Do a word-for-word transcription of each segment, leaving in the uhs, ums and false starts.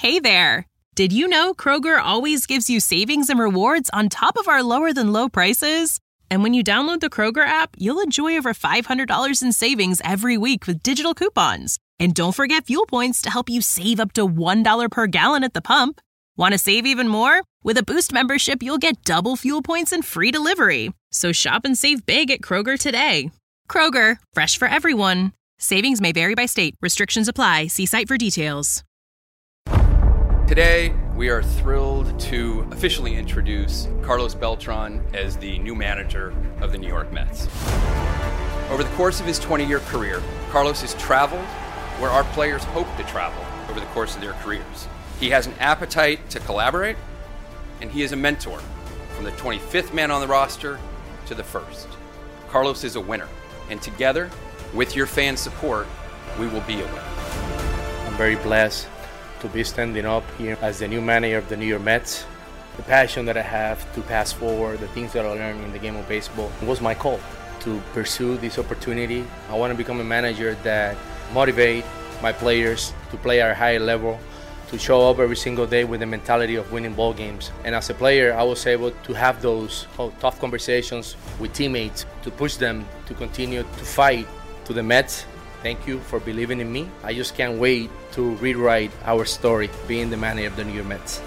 Hey there! Did you know Kroger always gives you savings and rewards on top of our lower-than-low prices? And when you download the Kroger app, you'll enjoy over five hundred dollars in savings every week with digital coupons. And don't forget fuel points to help you save up to one dollar per gallon at the pump. Want to save even more? With a Boost membership, you'll get double fuel points and free delivery. So shop and save big at Kroger today. Kroger, fresh for everyone. Savings may vary by state. Restrictions apply. See site for details. Today, we are thrilled to officially introduce Carlos Beltran as the new manager of the New York Mets. Over the course of his twenty-year career, Carlos has traveled where our players hope to travel over the course of their careers. He has an appetite to collaborate, and he is a mentor from the twenty-fifth man on the roster to the first. Carlos is a winner, and together, with your fan support, we will be a winner. I'm very blessed to be standing up here as the new manager of the New York Mets. The passion that I have to pass forward, the things that I learned in the game of baseball, was my call to pursue this opportunity. I want to become a manager that motivate my players to play at a higher level, to show up every single day with the mentality of winning ball games. And as a player, I was able to have those tough conversations with teammates to push them to continue to fight. To the Mets, thank you for believing in me. I just can't wait to rewrite our story being the manager of the New York Mets.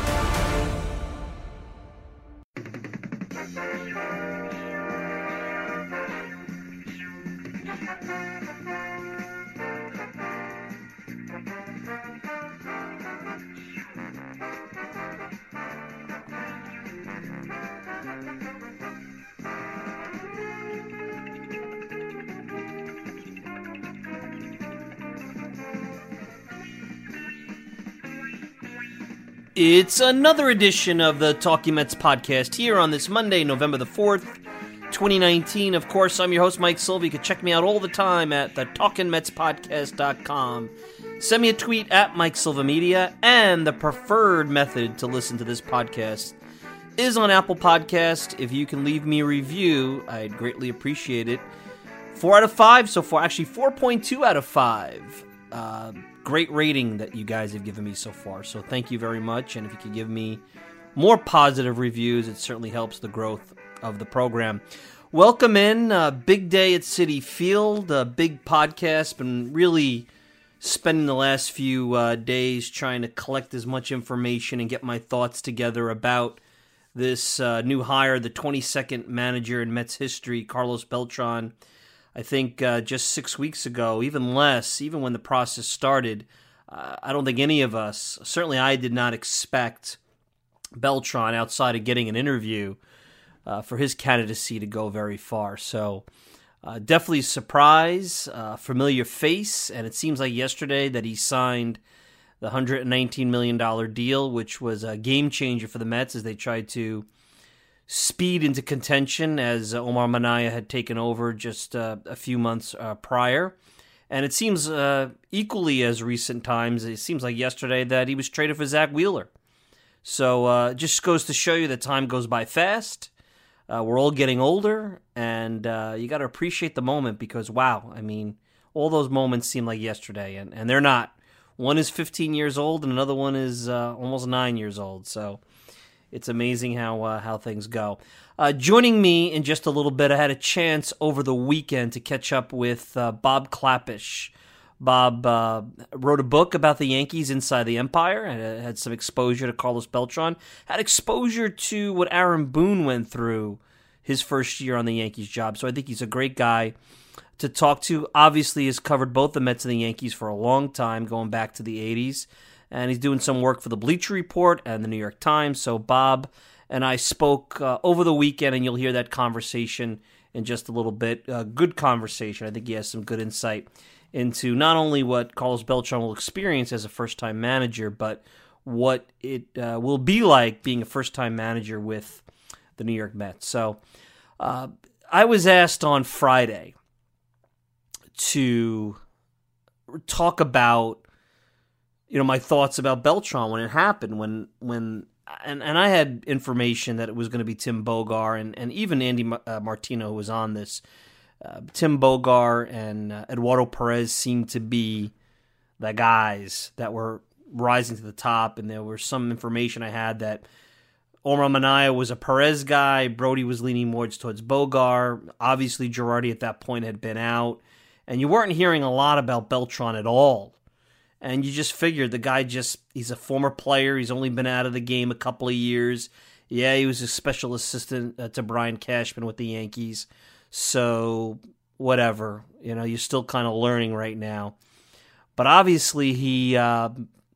It's another edition of the Talking Mets podcast here on this Monday, November the fourth, twenty nineteen. Of course, I'm your host, Mike Silva. You can check me out all the time at the talking mets podcast dot com. Send me a tweet at Mike Silva Media, and the preferred method to listen to this podcast is on Apple Podcast. If you can leave me a review, I'd greatly appreciate it. Four out of five so far. Actually, four point two out of five. Uh, great rating that you guys have given me so far, so thank you very much. And if you could give me more positive reviews, it certainly helps the growth of the program. Welcome in, uh, big day at Citi Field, a big podcast. Been really spending the last few uh, days trying to collect as much information and get my thoughts together about this uh, new hire, the twenty-second manager in Mets history, Carlos Beltran. I think uh, just six weeks ago, even less, even when the process started, uh, I don't think any of us, certainly I did not expect Beltran, outside of getting an interview, uh, for his candidacy to go very far. So uh, definitely a surprise, uh, familiar face, and it seems like yesterday that he signed the one hundred nineteen million dollars deal, which was a game changer for the Mets as they tried to speed into contention as Omar Minaya had taken over just uh, a few months uh, prior. And it seems uh, equally as recent times, it seems like yesterday, that he was traded for Zach Wheeler. So uh, it just goes to show you that time goes by fast. Uh, we're all getting older, and uh, you got to appreciate the moment because, wow, I mean, all those moments seem like yesterday, and, and they're not. One is fifteen years old, and another one is uh, almost nine years old. So it's amazing how uh, how things go. Uh, joining me in just a little bit, I had a chance over the weekend to catch up with uh, Bob Klapisch. Bob uh, wrote a book about the Yankees inside the Empire, and had some exposure to Carlos Beltran, had exposure to what Aaron Boone went through his first year on the Yankees job. So I think he's a great guy to talk to. Obviously, has covered both the Mets and the Yankees for a long time, going back to the eighties. And he's doing some work for the Bleacher Report and the New York Times. So Bob and I spoke uh, over the weekend, and you'll hear that conversation in just a little bit. Uh, good conversation. I think he has some good insight into not only what Carlos Beltran will experience as a first-time manager, but what it uh, will be like being a first-time manager with the New York Mets. So uh, I was asked on Friday to talk about you know, my thoughts about Beltran when it happened, when, when, and, and I had information that it was going to be Tim Bogar and, and even Andy uh, Martino, who was on this. Uh, Tim Bogar and uh, Eduardo Perez seemed to be the guys that were rising to the top, and there was some information I had that Omar Minaya was a Perez guy, Brody was leaning more towards Bogar. Obviously, Girardi at that point had been out, and you weren't hearing a lot about Beltran at all. And you just figured the guy just, he's a former player, he's only been out of the game a couple of years. Yeah, he was a special assistant uh, to Brian Cashman with the Yankees. So, whatever. You know, you're still kind of learning right now. But obviously, he uh,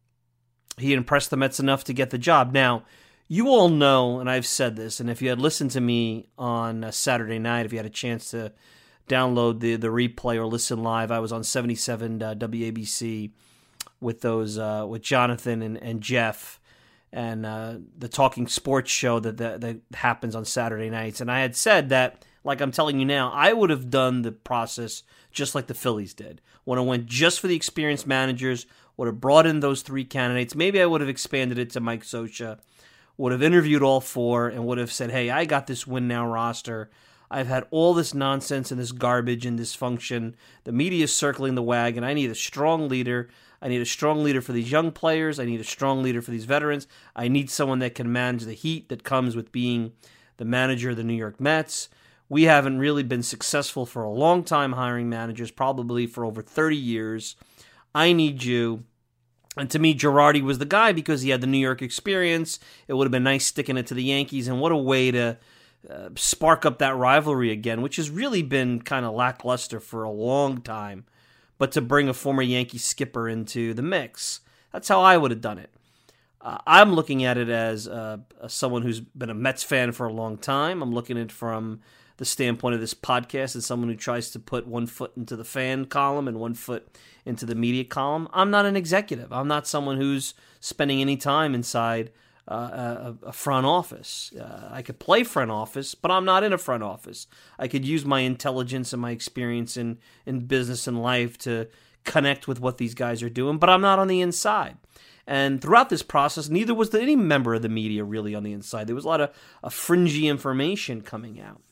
he impressed the Mets enough to get the job. Now, you all know, and I've said this, and if you had listened to me on uh, Saturday night, if you had a chance to download the, the replay or listen live, I was on seventy-seven uh, W A B C with those uh, with Jonathan and, and Jeff, and uh, the Talking Sports show that, that that happens on Saturday nights. And I had said that, like I'm telling you now, I would have done the process just like the Phillies did. When I went just for the experienced managers, would have brought in those three candidates. Maybe I would have expanded it to Mike Scioscia, would have interviewed all four, and would have said, hey, I got this win now roster. I've had all this nonsense and this garbage and dysfunction. The media is circling the wagon. I need a strong leader. I need a strong leader for these young players. I need a strong leader for these veterans. I need someone that can manage the heat that comes with being the manager of the New York Mets. We haven't really been successful for a long time hiring managers, probably for over thirty years. I need you. And to me, Girardi was the guy because he had the New York experience. It would have been nice sticking it to the Yankees, and what a way to uh, spark up that rivalry again, which has really been kind of lackluster for a long time. But to bring a former Yankee skipper into the mix, that's how I would have done it. Uh, I'm looking at it as uh, someone who's been a Mets fan for a long time. I'm looking at it from the standpoint of this podcast as someone who tries to put one foot into the fan column and one foot into the media column. I'm not an executive. I'm not someone who's spending any time inside uh, a, a front office. Uh, I could play front office, but I'm not in a front office. I could use my intelligence and my experience in, in business and life to connect with what these guys are doing, but I'm not on the inside. And throughout this process, neither was there any member of the media really on the inside. There was a lot of, of fringy information coming out.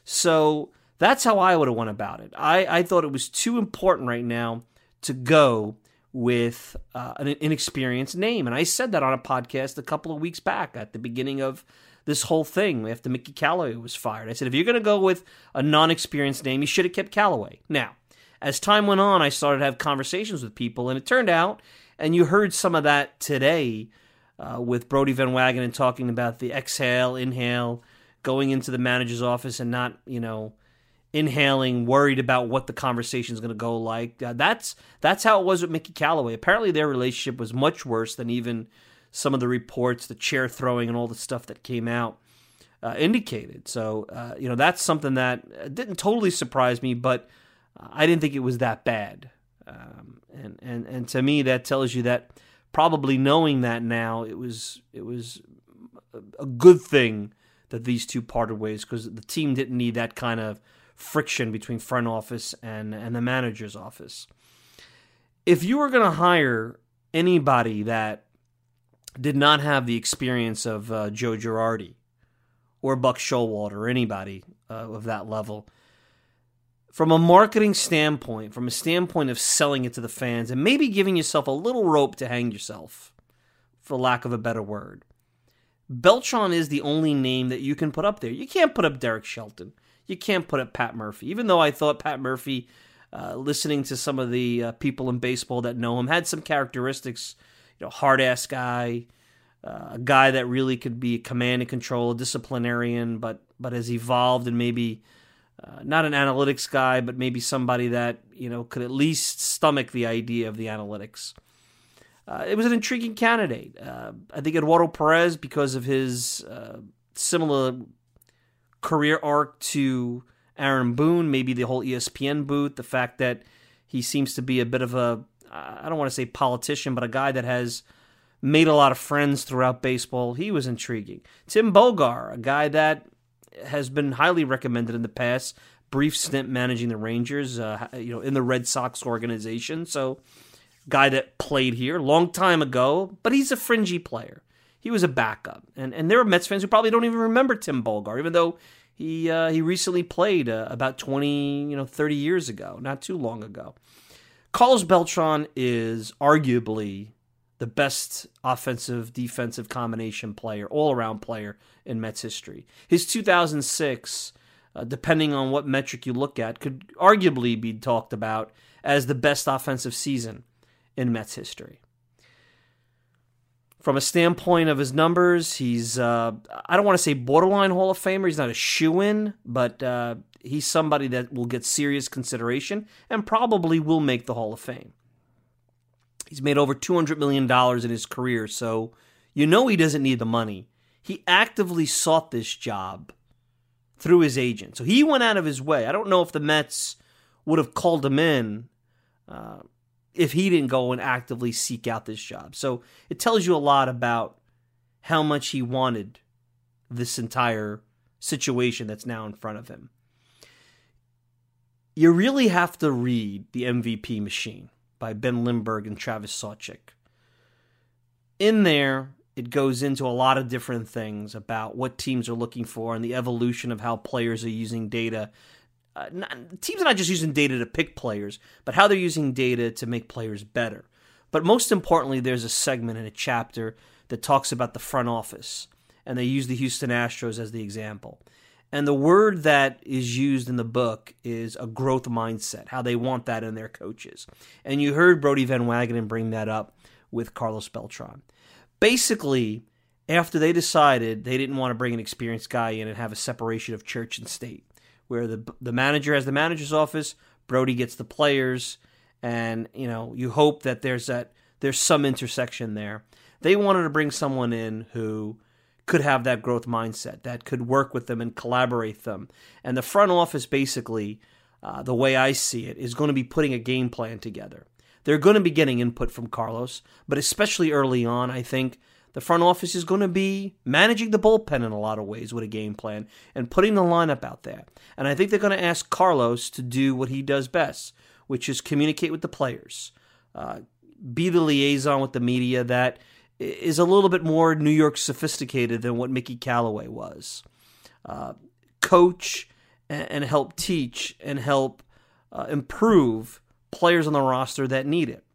So that's how I would have went about it. I, I thought it was too important right now to go with uh, an inexperienced name. And I said that on a podcast a couple of weeks back at the beginning of this whole thing after Mickey Callaway was fired. I said, if you're going to go with a non-experienced name, you should have kept Callaway. Now, as time went on, I started to have conversations with people, and it turned out, and you heard some of that today uh, with Brody Van Wagenen talking about the exhale, inhale, going into the manager's office and not, you know, inhaling, worried about what the conversation is going to go like. Uh, that's that's how it was with Mickey Callaway. Apparently their relationship was much worse than even some of the reports, the chair throwing and all the stuff that came out uh, indicated. So, uh, you know, that's something that didn't totally surprise me, but I didn't think it was that bad. Um, and, and, and to me, that tells you that probably knowing that now, it was it was a good thing that these two parted ways, because the team didn't need that kind of friction between front office and, and the manager's office. If you were going to hire anybody that did not have the experience of uh, Joe Girardi or Buck Showalter or anybody uh, of that level, from a marketing standpoint, from a standpoint of selling it to the fans and maybe giving yourself a little rope to hang yourself, for lack of a better word, Beltran is the only name that you can put up there. You can't put up Derek Shelton. You can't put up Pat Murphy. Even though I thought Pat Murphy, uh, listening to some of the uh, people in baseball that know him, had some characteristics, you know, hard-ass guy, uh, a guy that really could be command and control, a disciplinarian, but but has evolved and maybe uh, not an analytics guy, but maybe somebody that, you know, could at least stomach the idea of the analytics. Uh, it was an intriguing candidate. Uh, I think Eduardo Perez, because of his uh, similar career arc to Aaron Boone, maybe the whole E S P N booth, the fact that he seems to be a bit of a, I don't want to say politician, but a guy that has made a lot of friends throughout baseball, he was intriguing. Tim Bogar, a guy that has been highly recommended in the past, brief stint managing the Rangers, uh, you know, in the Red Sox organization, so guy that played here a long time ago, but he's a fringy player. He was a backup. And and there are Mets fans who probably don't even remember Tim Bogar, even though he uh, he recently played uh, about twenty, you know, thirty years ago, not too long ago. Carlos Beltran is arguably the best offensive, defensive combination player, all-around player in Mets history. His two thousand six, uh, depending on what metric you look at, could arguably be talked about as the best offensive season in Mets history. From a standpoint of his numbers, he's, uh, I don't want to say borderline Hall of Famer. He's not a shoo-in, but uh, he's somebody that will get serious consideration and probably will make the Hall of Fame. He's made over two hundred million dollars in his career, so you know he doesn't need the money. He actively sought this job through his agent. So he went out of his way. I don't know if the Mets would have called him in uh, if he didn't go and actively seek out this job. So it tells you a lot about how much he wanted this entire situation that's now in front of him. You really have to read The M V P Machine by Ben Lindbergh and Travis Sawchik. In there, it goes into a lot of different things about what teams are looking for and the evolution of how players are using data. Uh, not, teams are not just using data to pick players, but how they're using data to make players better. But most importantly, there's a segment in a chapter that talks about the front office, and they use the Houston Astros as the example. And the word that is used in the book is a growth mindset, how they want that in their coaches. And you heard Brodie Van Wagenen bring that up with Carlos Beltran. Basically, after they decided they didn't want to bring an experienced guy in and have a separation of church and state, where the the manager has the manager's office, Brodie gets the players, and you know you hope that there's that there's some intersection there. They wanted to bring someone in who could have that growth mindset, that could work with them and collaborate them. And the front office, basically, uh, the way I see it, is going to be putting a game plan together. They're going to be getting input from Carlos, but especially early on, I think the front office is going to be managing the bullpen in a lot of ways with a game plan and putting the lineup out there. And I think they're going to ask Carlos to do what he does best, which is communicate with the players, uh, be the liaison with the media that is a little bit more New York sophisticated than what Mickey Callaway was. Uh, coach and, and help teach and help uh, improve players on the roster that need it.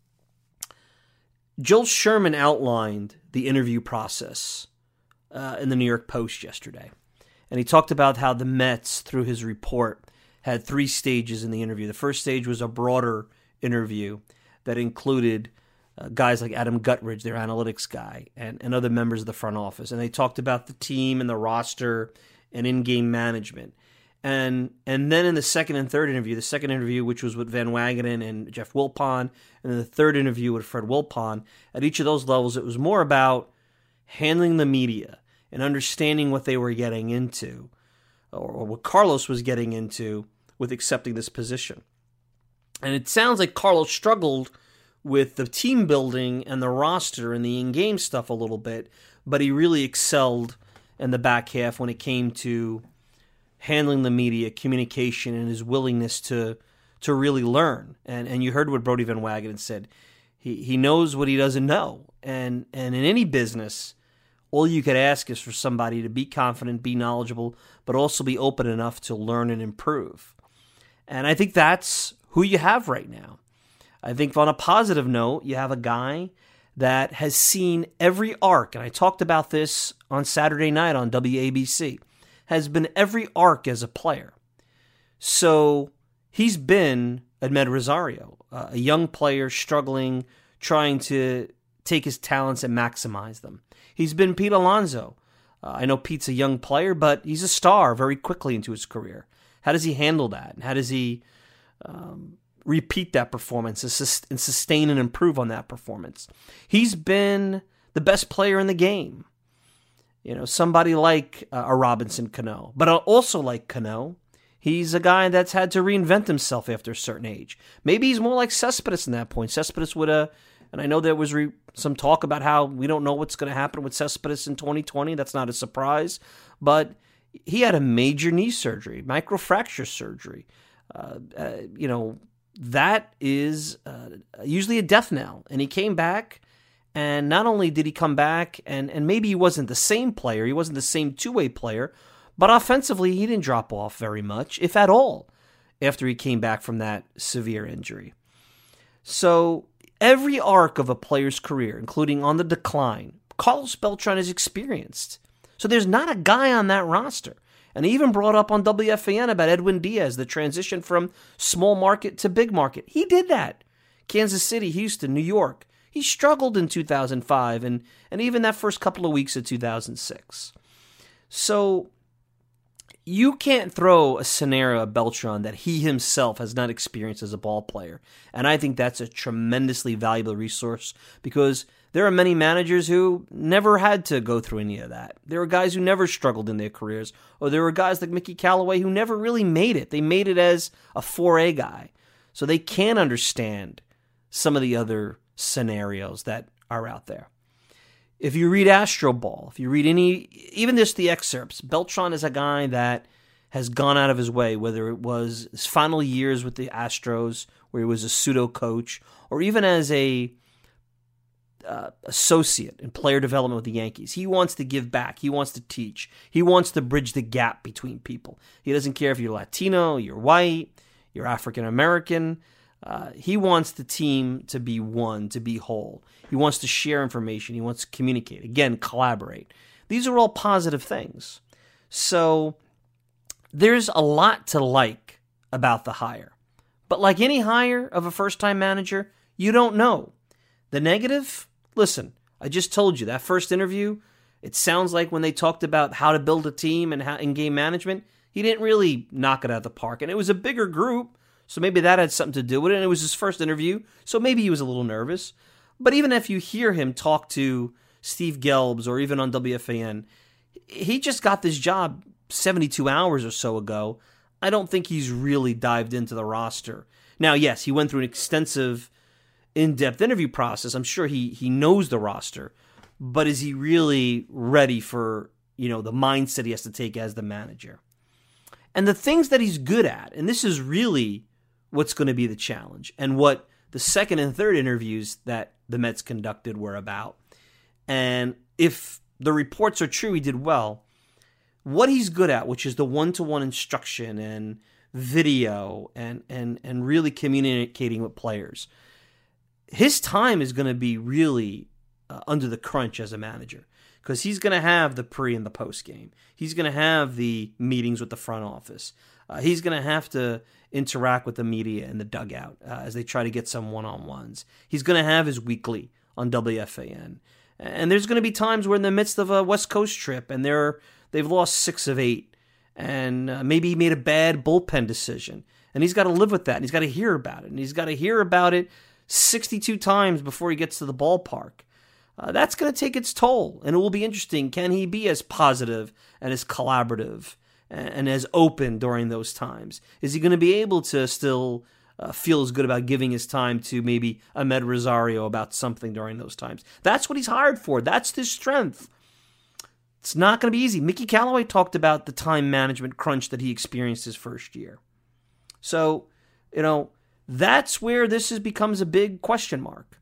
Joel Sherman outlined the interview process uh, in the New York Post yesterday. And he talked about how the Mets, through his report, had three stages in the interview. The first stage was a broader interview that included Uh, guys like Adam Guttridge, their analytics guy, and, and other members of the front office. And they talked about the team and the roster and in-game management. And and then in the second and third interview, the second interview, which was with Van Wagenen and Jeff Wilpon, and then the third interview with Fred Wilpon, at each of those levels, it was more about handling the media and understanding what they were getting into, or, or what Carlos was getting into with accepting this position. And it sounds like Carlos struggled with the team building and the roster and the in-game stuff a little bit, but he really excelled in the back half when it came to handling the media, communication, and his willingness to to really learn. And and you heard what Brodie Van Wagenen said. He he knows what he doesn't know. And and in any business, all you could ask is for somebody to be confident, be knowledgeable, but also be open enough to learn and improve. And I think that's who you have right now. I think on a positive note, you have a guy that has seen every arc, and I talked about this on Saturday night on W A B C, has been every arc as a player. So he's been Ahmed Rosario, uh, a young player struggling, trying to take his talents and maximize them. He's been Pete Alonso. Uh, I know Pete's a young player, but he's a star very quickly into his career. How does he handle that? And how does he um, repeat that performance and sustain and improve on that performance? He's been the best player in the game. You know, somebody like uh, a Robinson Cano, but also like Cano, he's a guy that's had to reinvent himself after a certain age. Maybe he's more like Cespedes in that point. Cespedes would have, and I know there was re- some talk about how we don't know what's going to happen with Cespedes in twenty twenty. That's not a surprise, but he had a major knee surgery, microfracture surgery. Uh, uh, you know, that is uh, usually a death knell. And he came back, and not only did he come back, and, and maybe he wasn't the same player, he wasn't the same two-way player, but offensively he didn't drop off very much, if at all, after he came back from that severe injury. So every arc of a player's career, including on the decline, Carlos Beltran is experienced. So there's not a guy on that roster. And he even brought up on W F A N about Edwin Diaz, the transition from small market to big market. He did that. Kansas City, Houston, New York. He struggled in two thousand five and, and even that first couple of weeks of two thousand six. So you can't throw a scenario at Beltran that he himself has not experienced as a ball player. And I think that's a tremendously valuable resource because there are many managers who never had to go through any of that. There are guys who never struggled in their careers, or there were guys like Mickey Callaway who never really made it. They made it as a four A guy. So they can understand some of the other scenarios that are out there. If you read Astro Ball, if you read any, even just the excerpts, Beltran is a guy that has gone out of his way, whether it was his final years with the Astros, where he was a pseudo coach, or even as a uh, associate in player development with the Yankees. He wants to give back. He wants to teach. He wants to bridge the gap between people. He doesn't care if you're Latino, you're white, you're African American. Uh, he wants the team to be one, to be whole. He wants to share information. He wants to communicate. Again, collaborate. These are all positive things. So there's a lot to like about the hire. But like any hire of a first-time manager, you don't know. The negative? Listen, I just told you, that first interview, it sounds like when they talked about how to build a team and how in game management, he didn't really knock it out of the park. And it was a bigger group, so maybe that had something to do with it. And it was his first interview, so maybe he was a little nervous. But even if you hear him talk to Steve Gelbs or even on W F A N, he just got this job seventy-two hours or so ago. I don't think he's really dived into the roster. Now, yes, he went through an extensive, in-depth interview process. I'm sure he he knows the roster. But is he really ready for, you know, the mindset he has to take as the manager? And the things that he's good at, and this is really what's going to be the challenge, and what the second and third interviews that the Mets conducted were about. And if the reports are true, he did well. What he's good at, which is the one-to-one instruction and video and and and really communicating with players, his time is going to be really uh, under the crunch as a manager, because he's going to have the pre and the post game. He's going to have the meetings with the front office. Uh, he's going to have to interact with the media in the dugout uh, as they try to get some one-on-ones. He's going to have his weekly on W F A N. And there's going to be times we're in the midst of a West Coast trip and they're, they've lost six of eight. And uh, maybe he made a bad bullpen decision. And he's got to live with that. And he's got to hear about it. And he's got to hear about it sixty-two times before he gets to the ballpark. Uh, that's going to take its toll. And it will be interesting. Can he be as positive and as collaborative and, and as open during those times? Is he going to be able to still uh, feel as good about giving his time to maybe Ahmed Rosario about something during those times? That's what he's hired for. That's his strength. It's not going to be easy. Mickey Callaway talked about the time management crunch that he experienced his first year. So, you know, that's where this is, becomes a big question mark.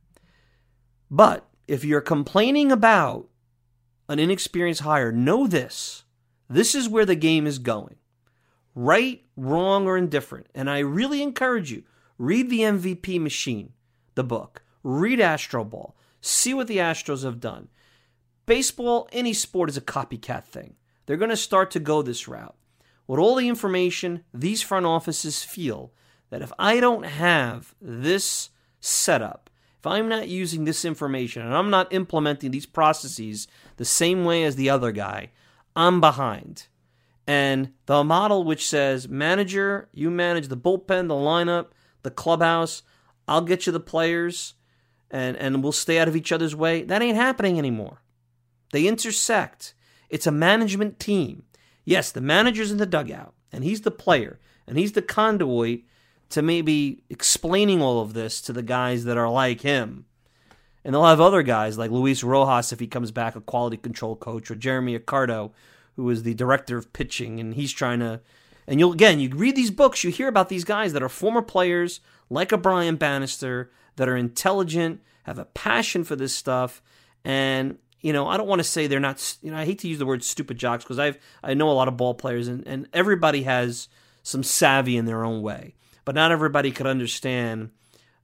But if you're complaining about an inexperienced hire, know this. This is where the game is going. Right, wrong, or indifferent. And I really encourage you, read the M V P Machine, the book. Read Astro Ball. See what the Astros have done. Baseball, any sport, is a copycat thing. They're going to start to go this route. With all the information, these front offices feel that if I don't have this setup, if I'm not using this information and I'm not implementing these processes the same way as the other guy, I'm behind. And the model which says, manager, you manage the bullpen, the lineup, the clubhouse, I'll get you the players, and, and we'll stay out of each other's way, that ain't happening anymore. They intersect. It's a management team. Yes, the manager's in the dugout, and he's the player, and he's the conduit to maybe explaining all of this to the guys that are like him. And they'll have other guys like Luis Rojas, if he comes back, a quality control coach, or Jeremy Accardo, who is the director of pitching, and he's trying to... And you'll again, you read these books, you hear about these guys that are former players, like a Brian Bannister, that are intelligent, have a passion for this stuff, and... You know, I don't want to say they're not, you know, I hate to use the word stupid jocks, because I've I know a lot of ball players, and, and everybody has some savvy in their own way. But not everybody could understand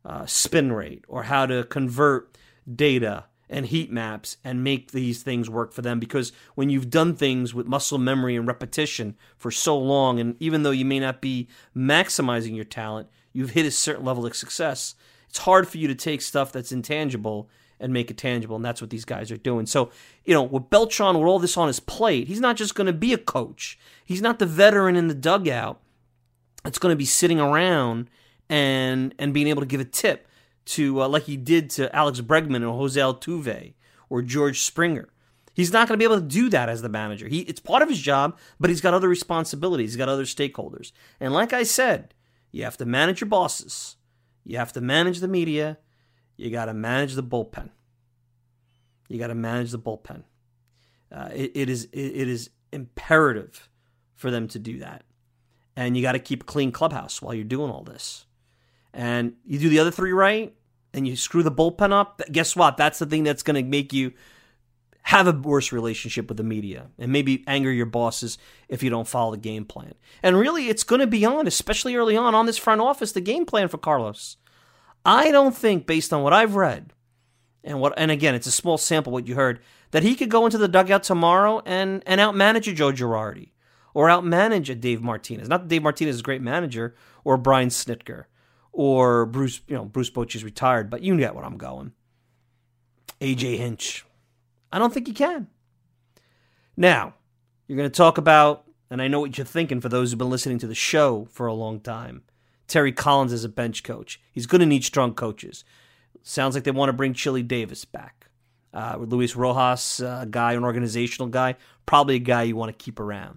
uh, spin rate or how to convert data and heat maps and make these things work for them. Because when you've done things with muscle memory and repetition for so long, and even though you may not be maximizing your talent, you've hit a certain level of success, it's hard for you to take stuff that's intangible and make it tangible, and that's what these guys are doing. So, you know, with Beltran, with all this on his plate, he's not just going to be a coach. He's not the veteran in the dugout that's going to be sitting around and and being able to give a tip to, uh, like he did to Alex Bregman or Jose Altuve or George Springer. He's not going to be able to do that as the manager. He It's part of his job, but he's got other responsibilities. He's got other stakeholders. And like I said, you have to manage your bosses. You have to manage the media. You got to manage the bullpen. You got to manage the bullpen. Uh, it, it is it, it is imperative for them to do that. And you got to keep a clean clubhouse while you're doing all this. And you do the other three right, and you screw the bullpen up, guess what? That's the thing that's going to make you have a worse relationship with the media and maybe anger your bosses if you don't follow the game plan. And really, it's going to be on, especially early on, on this front office, the game plan for Carlos. I don't think, based on what I've read, and what, and again, it's a small sample what you heard, that he could go into the dugout tomorrow and, and outmanage a Joe Girardi or outmanage a Dave Martinez. Not that Dave Martinez is a great manager, or Brian Snitker, or Bruce, you know, Bruce Bochy's retired, but you get what I'm going. A J Hinch. I don't think he can. Now, you're going to talk about, and I know what you're thinking for those who've been listening to the show for a long time, Terry Collins as a bench coach. He's going to need strong coaches. Sounds like they want to bring Chili Davis back. Uh, Luis Rojas, a uh, guy, an organizational guy, probably a guy you want to keep around.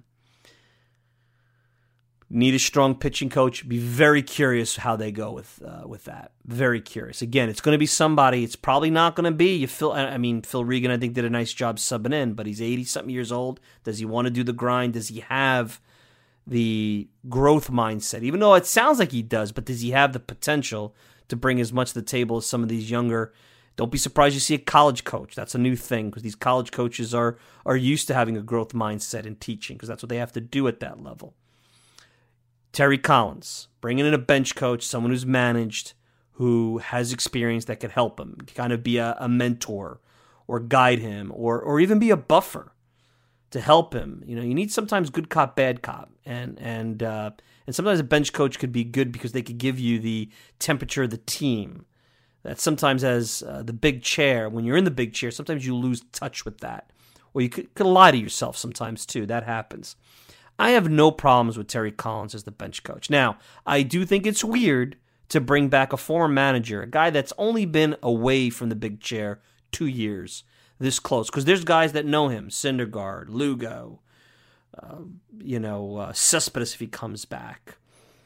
Need a strong pitching coach. Be very curious how they go with uh, with that. Very curious. Again, it's going to be somebody. It's probably not going to be you. Phil. I mean, Phil Regan, I think, did a nice job subbing in, but he's eighty something years old. Does he want to do the grind? Does he have the growth mindset? Even though it sounds like he does, but does he have the potential to bring as much to the table as some of these younger? Don't be surprised you see a college coach. That's a new thing because these college coaches are are used to having a growth mindset in teaching because that's what they have to do at that level. Terry Collins, bringing in a bench coach, someone who's managed, who has experience that could help him, kind of be a, a mentor or guide him or or even be a buffer to help him. You know, you need sometimes good cop, bad cop. And and uh, and sometimes a bench coach could be good because they could give you the temperature of the team. That sometimes as uh, the big chair, when you're in the big chair, sometimes you lose touch with that. Or you could, could lie to yourself sometimes too. That happens. I have no problems with Terry Collins as the bench coach. Now, I do think it's weird to bring back a former manager, a guy that's only been away from the big chair two years, this close. Because there's guys that know him, Syndergaard, Lugo, uh, you know, uh, Cespedes if he comes back.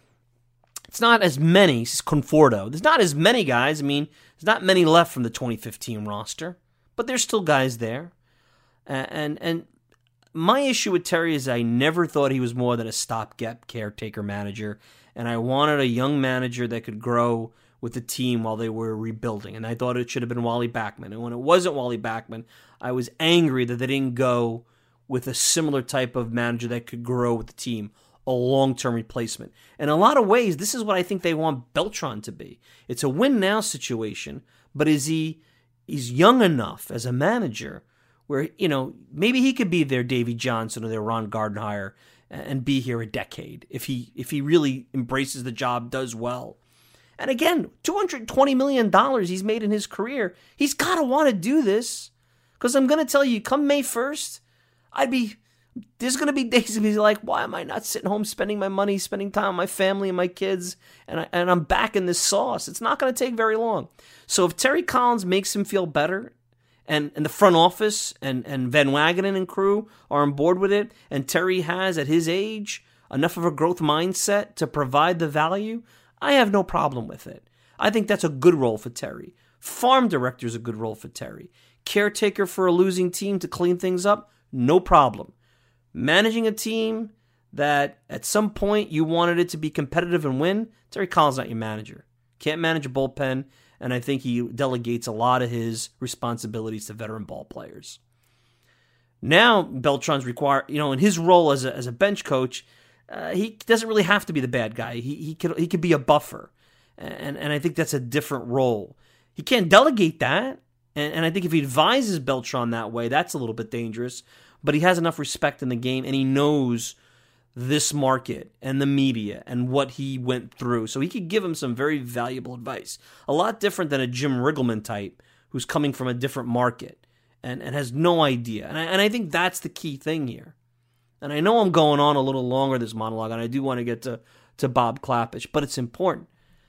It's not as many, Conforto. There's not as many guys. I mean, there's not many left from the twenty fifteen roster, but there's still guys there. And and, and my issue with Terry is I never thought he was more than a stopgap caretaker manager, and I wanted a young manager that could grow with the team while they were rebuilding, and I thought it should have been Wally Backman. And when it wasn't Wally Backman, I was angry that they didn't go with a similar type of manager that could grow with the team, a long-term replacement. In a lot of ways, this is what I think they want Beltran to be. It's a win-now situation, but is he he's young enough as a manager where, you know, maybe he could be their Davey Johnson or their Ron Gardenhire and be here a decade if he if he really embraces the job, does well. And again, two hundred twenty million dollars he's made in his career. He's got to want to do this. Because I'm going to tell you, come May first, I'd be, there's going to be days of me like, why am I not sitting home spending my money, spending time with my family and my kids, and, I, and I'm back in this sauce. It's not going to take very long. So if Terry Collins makes him feel better, and, and the front office and, and Van Wagenen and crew are on board with it, and Terry has, at his age, enough of a growth mindset to provide the value, I have no problem with it. I think that's a good role for Terry. Farm director is a good role for Terry. Caretaker for a losing team to clean things up, no problem. Managing a team that at some point you wanted it to be competitive and win, Terry Collins is not your manager. Can't manage a bullpen, and I think he delegates a lot of his responsibilities to veteran ball players. Now Beltran's required, you know, in his role as a, as a bench coach, uh, he doesn't really have to be the bad guy. He he could he could be a buffer, And, and I think that's a different role. He can't delegate that. And, and I think if he advises Beltran that way, that's a little bit dangerous. But he has enough respect in the game, and he knows this market and the media and what he went through. So he could give him some very valuable advice. A lot different than a Jim Riggleman type who's coming from a different market and, and has no idea. And I, and I think that's the key thing here. And I know I'm going on a little longer this monologue, and I do want to get to, to Bob Klapisch, but it's important.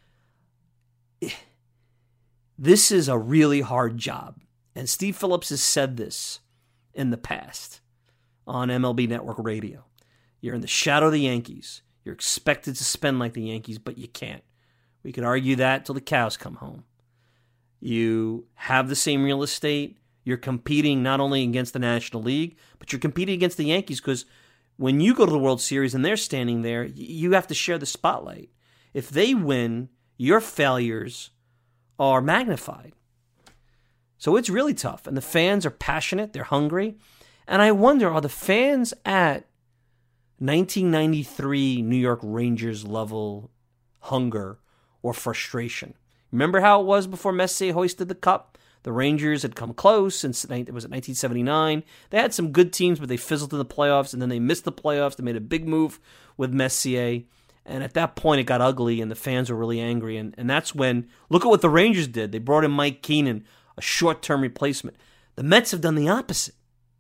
This is a really hard job. And Steve Phillips has said this in the past on M L B Network Radio. You're in the shadow of the Yankees. You're expected to spend like the Yankees, but you can't. We could argue that till the cows come home. You have the same real estate. You're competing not only against the National League, but you're competing against the Yankees because when you go to the World Series and they're standing there, you have to share the spotlight. If they win, your failures are magnified. So it's really tough. And the fans are passionate. They're hungry. And I wonder, are the fans at nineteen ninety-three New York Rangers level hunger or frustration? Remember how it was before Messier hoisted the cup? The Rangers had come close since, it was nineteen seventy-nine. They had some good teams, but they fizzled in the playoffs, and then they missed the playoffs. They made a big move with Messier. And at that point, it got ugly, and the fans were really angry. And, and that's when, look at what the Rangers did. They brought in Mike Keenan, a short-term replacement. The Mets have done the opposite.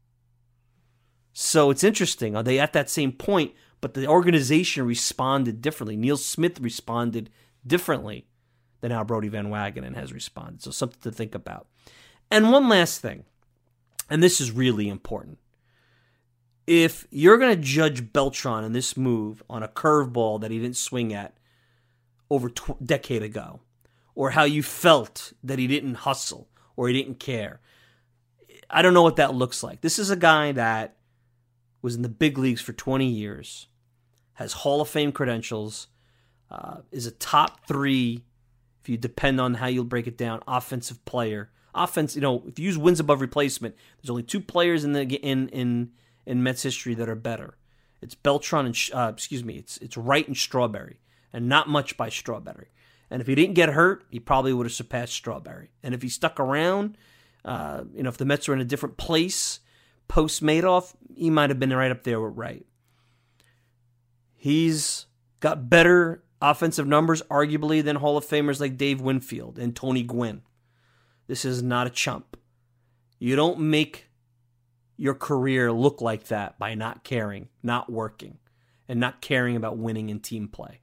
So it's interesting. Are they at that same point? But the organization responded differently. Neil Smith responded differently than how Brodie Van Wagenen has responded. So something to think about. And one last thing, and this is really important. If you're going to judge Beltran in this move on a curveball that he didn't swing at over a tw- decade ago, or how you felt that he didn't hustle or he didn't care, I don't know what that looks like. This is a guy that was in the big leagues for twenty years, has Hall of Fame credentials, uh, is a top three, if you depend on how you'll break it down, offensive player. Offense, you know, if you use wins above replacement, there's only two players in the in in in Mets history that are better. It's Beltran and uh, excuse me, it's it's Wright and Strawberry, and not much by Strawberry. And if he didn't get hurt, he probably would have surpassed Strawberry. And if he stuck around, uh, you know, if the Mets were in a different place post Madoff, he might have been right up there with Wright. He's got better offensive numbers, arguably, than Hall of Famers like Dave Winfield and Tony Gwynn. This is not a chump. You don't make your career look like that by not caring, not working, and not caring about winning in team play.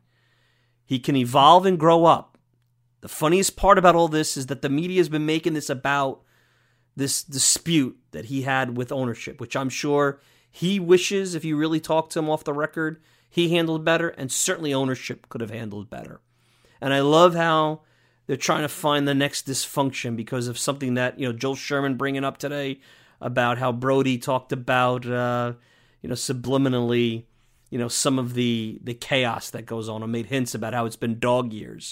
He can evolve and grow up. The funniest part about all this is that the media has been making this about this dispute that he had with ownership, which I'm sure he wishes, if you really talk to him off the record, he handled better, and certainly ownership could have handled better. And I love how they're trying to find the next dysfunction because of something that, you know, Joel Sherman bringing up today about how Brodie talked about, uh, you know, subliminally, you know, some of the, the chaos that goes on and made hints about how it's been dog years.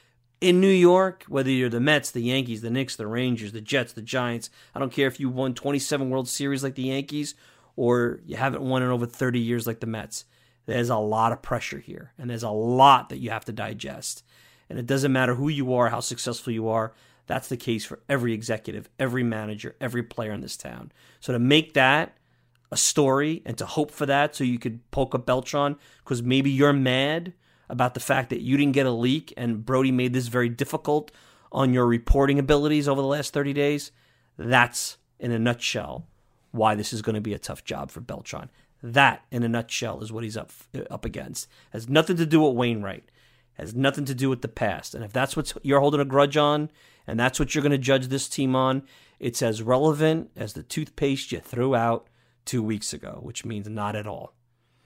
In New York, whether you're the Mets, the Yankees, the Knicks, the Rangers, the Jets, the Giants, I don't care if you won twenty-seven World Series like the Yankees or you haven't won in over thirty years like the Mets. There's a lot of pressure here, and there's a lot that you have to digest. And it doesn't matter who you are, how successful you are. That's the case for every executive, every manager, every player in this town. So to make that a story and to hope for that so you could poke up Beltran because maybe you're mad about the fact that you didn't get a leak and Brodie made this very difficult on your reporting abilities over the last thirty days, that's, in a nutshell, why this is going to be a tough job for Beltran. That, in a nutshell, is what he's up up against. Has nothing to do with Wainwright. Has nothing to do with the past. And if that's what you're holding a grudge on, and that's what you're going to judge this team on, it's as relevant as the toothpaste you threw out two weeks ago, which means not at all.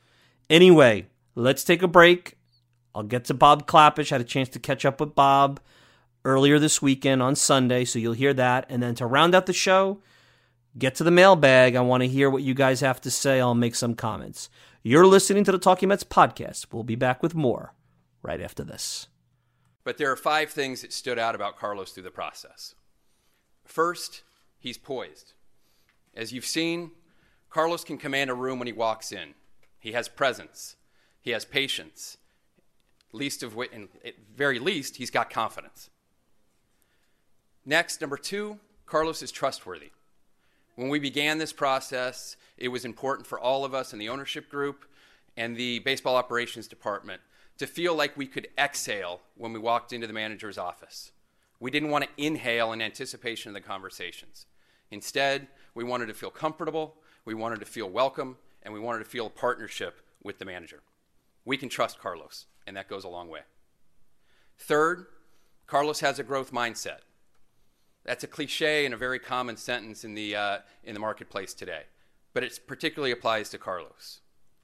Anyway, let's take a break. I'll get to Bob Klapisch. I had a chance to catch up with Bob earlier this weekend on Sunday, so you'll hear that. And then to round out the show, get to the mailbag. I want to hear what you guys have to say. I'll make some comments. You're listening to the Talking Mets podcast. We'll be back with more right after this. But there are five things that stood out about Carlos through the process. First, he's poised. As you've seen, Carlos can command a room when he walks in. He has presence. He has patience. least of which, and at very least, he's got confidence. Next, number two, Carlos is trustworthy. When we began this process, it was important for all of us in the ownership group and the baseball operations department to feel like we could exhale when we walked into the manager's office. We didn't want to inhale in anticipation of the conversations. Instead, we wanted to feel comfortable, we wanted to feel welcome, and we wanted to feel a partnership with the manager. We can trust Carlos, and that goes a long way. Third, Carlos has a growth mindset. That's a cliche and a very common sentence in the, uh, in the marketplace today, but it particularly applies to Carlos.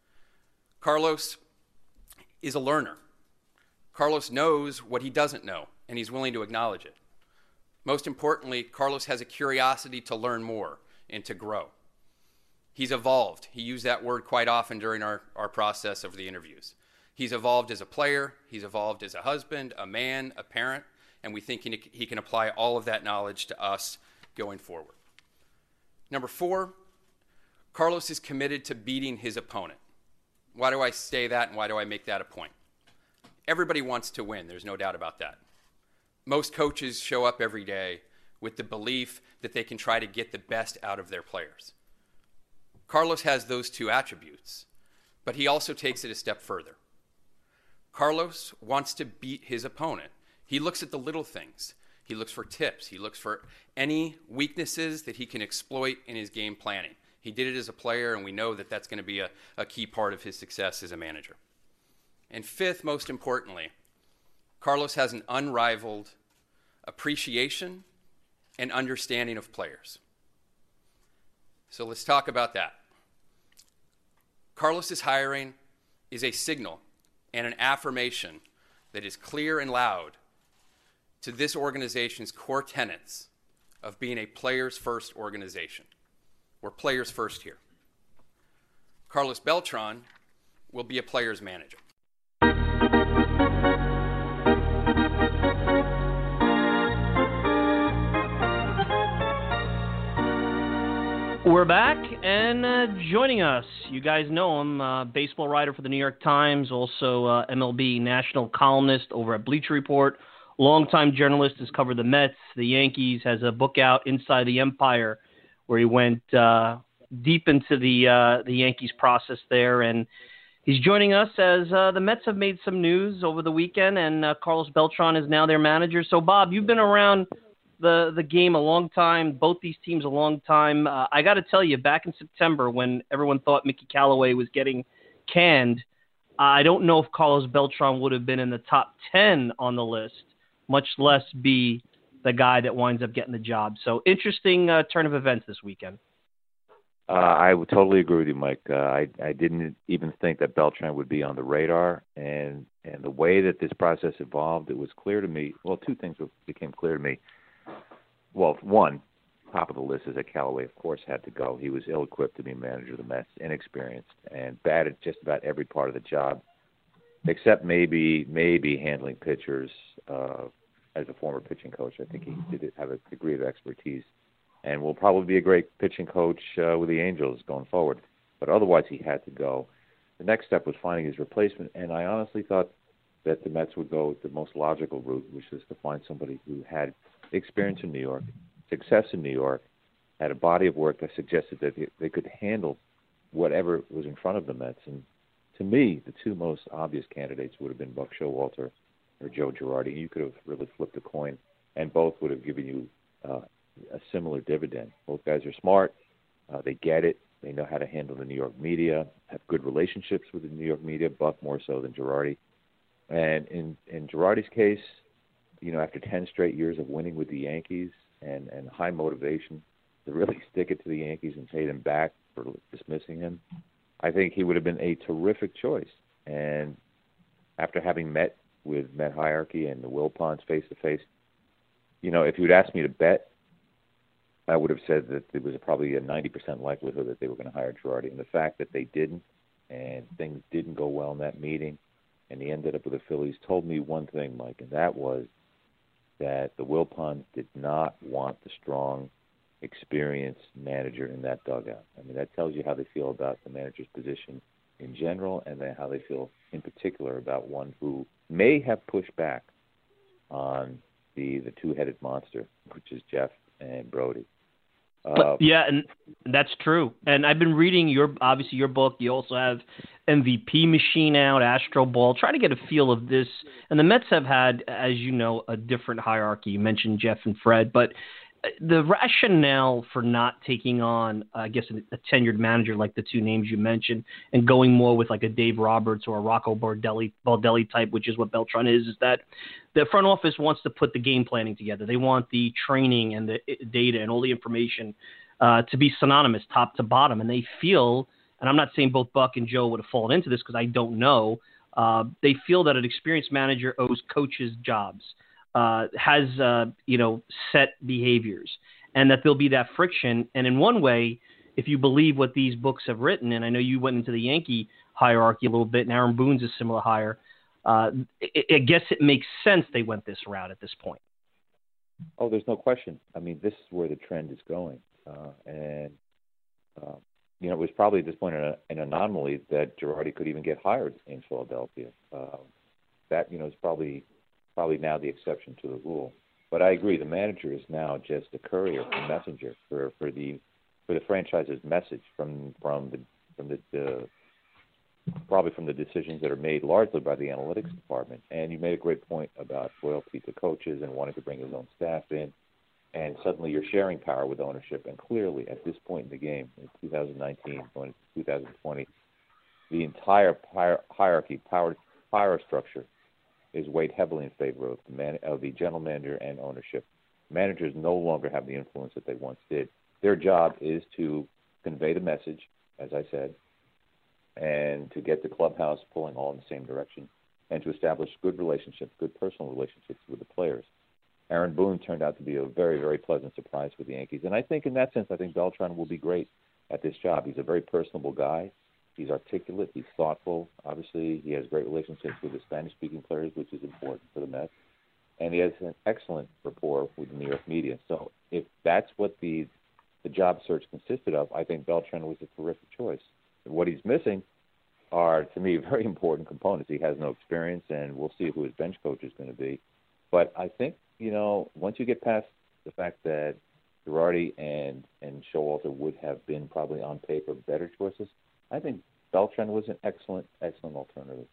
Carlos is a learner. Carlos knows what he doesn't know, and he's willing to acknowledge it. Most importantly, Carlos has a curiosity to learn more and to grow. He's evolved. He used that word quite often during our, our process of the interviews. He's evolved as a player, he's evolved as a husband, a man, a parent, and we think he, he can apply all of that knowledge to us going forward. Number four, Carlos is committed to beating his opponent. Why do I say that, and why do I make that a point? Everybody wants to win, there's no doubt about that. Most coaches show up every day with the belief that they can try to get the best out of their players. Carlos has those two attributes, but he also takes it a step further. Carlos wants to beat his opponent. He looks at the little things. He looks for tips. He looks for any weaknesses that he can exploit in his game planning. He did it as a player, and we know that that's going to be a, a key part of his success as a manager. And fifth, most importantly, Carlos has an unrivaled appreciation and understanding of players. So let's talk about that. Carlos's hiring is a signal and an affirmation that is clear and loud to this organization's core tenets of being a players-first organization. We're players first here. Carlos Beltran will be a players manager. We're back, and uh, joining us, you guys know him, uh, baseball writer for the New York Times, also uh, M L B national columnist over at Bleacher Report, longtime journalist, has covered the Mets, the Yankees, has a book out, Inside the Empire, where he went uh, deep into the uh, the Yankees process there, and he's joining us as uh, the Mets have made some news over the weekend, and uh, Carlos Beltran is now their manager. So, Bob, you've been around the the game a long time, both these teams a long time. Uh, I got to tell you, back in September when everyone thought Mickey Callaway was getting canned, I don't know if Carlos Beltran would have been in the top ten on the list, much less be the guy that winds up getting the job. So interesting uh, turn of events this weekend. Uh, I would totally agree with you, Mike. Uh, I, I didn't even think that Beltran would be on the radar, and, and the way that this process evolved, it was clear to me, well, two things became clear to me. Well, one, top of the list is that Callaway, of course, had to go. He was ill-equipped to be manager of the Mets, inexperienced, and bad at just about every part of the job, except maybe maybe handling pitchers. Uh, as a former pitching coach, I think he did have a degree of expertise, and will probably be a great pitching coach uh, with the Angels going forward. But otherwise, he had to go. The next step was finding his replacement, and I honestly thought that the Mets would go the most logical route, which is to find somebody who had experience in New York, success in New York, had a body of work that suggested that they could handle whatever was in front of the Mets. And to me, the two most obvious candidates would have been Buck Showalter or Joe Girardi. You could have really flipped a coin, and both would have given you uh, a similar dividend. Both guys are smart. Uh, they get it. They know how to handle the New York media, have good relationships with the New York media, Buck more so than Girardi. And in, in Girardi's case, you know, after ten straight years of winning with the Yankees and, and high motivation to really stick it to the Yankees and pay them back for dismissing him, I think he would have been a terrific choice. And after having met with Met Hierarchy and the Wilpons face-to-face, you know, if you'd asked me to bet, I would have said that there was probably a ninety percent likelihood that they were going to hire Girardi. And the fact that they didn't, and things didn't go well in that meeting, and he ended up with the Phillies, told me one thing, Mike, and that was that the Wilpons did not want the strong, experienced manager in that dugout. I mean, that tells you how they feel about the manager's position in general, and then how they feel in particular about one who may have pushed back on the the two-headed monster, which is Jeff and Brodie. Uh, yeah, and that's true. And I've been reading your obviously your book. You also have M V P Machine out, Astro Ball. Try to get a feel of this. And the Mets have had, as you know, a different hierarchy. You mentioned Jeff and Fred, but the rationale for not taking on, I guess, a tenured manager like the two names you mentioned, and going more with like a Dave Roberts or a Rocco Baldelli, Baldelli type, which is what Beltran is, is that the front office wants to put the game planning together. They want the training and the data and all the information uh, to be synonymous, top to bottom. And they feel, and I'm not saying both Buck and Joe would have fallen into this because I don't know, uh, they feel that an experienced manager owes coaches jobs. Uh, has, uh, you know, set behaviors, and that there'll be that friction. And in one way, if you believe what these books have written, and I know you went into the Yankee hierarchy a little bit, and Aaron Boone's a similar hire, uh, I, I guess it makes sense they went this route at this point. Oh, there's no question. I mean, this is where the trend is going. Uh, and, uh, you know, it was probably at this point an, an anomaly that Girardi could even get hired in Philadelphia. Uh, that, you know, is probably... probably now the exception to the rule. But I agree, the manager is now just a courier, a messenger for, for the for the franchise's message from from the from the, the probably from the decisions that are made largely by the analytics department. And you made a great point about loyalty to coaches and wanting to bring his own staff in. And suddenly you're sharing power with ownership. And clearly, at this point in the game, in two thousand nineteen, going into two thousand twenty, the entire hierarchy, power power structure, is weighed heavily in favor of the, man, of the general manager and ownership. Managers no longer have the influence that they once did. Their job is to convey the message, as I said, and to get the clubhouse pulling all in the same direction, and to establish good relationships, good personal relationships with the players. Aaron Boone turned out to be a very, very pleasant surprise for the Yankees. And I think in that sense, I think Beltran will be great at this job. He's a very personable guy. He's articulate. He's thoughtful. Obviously, he has great relationships with the Spanish-speaking players, which is important for the Mets. And he has an excellent rapport with the New York media. So if that's what the the job search consisted of, I think Beltran was a terrific choice. What he's missing are, to me, very important components. He has no experience, and we'll see who his bench coach is going to be. But I think, you know, once you get past the fact that Girardi and, and Showalter would have been probably on paper better choices, I think Beltran was an excellent, excellent alternative.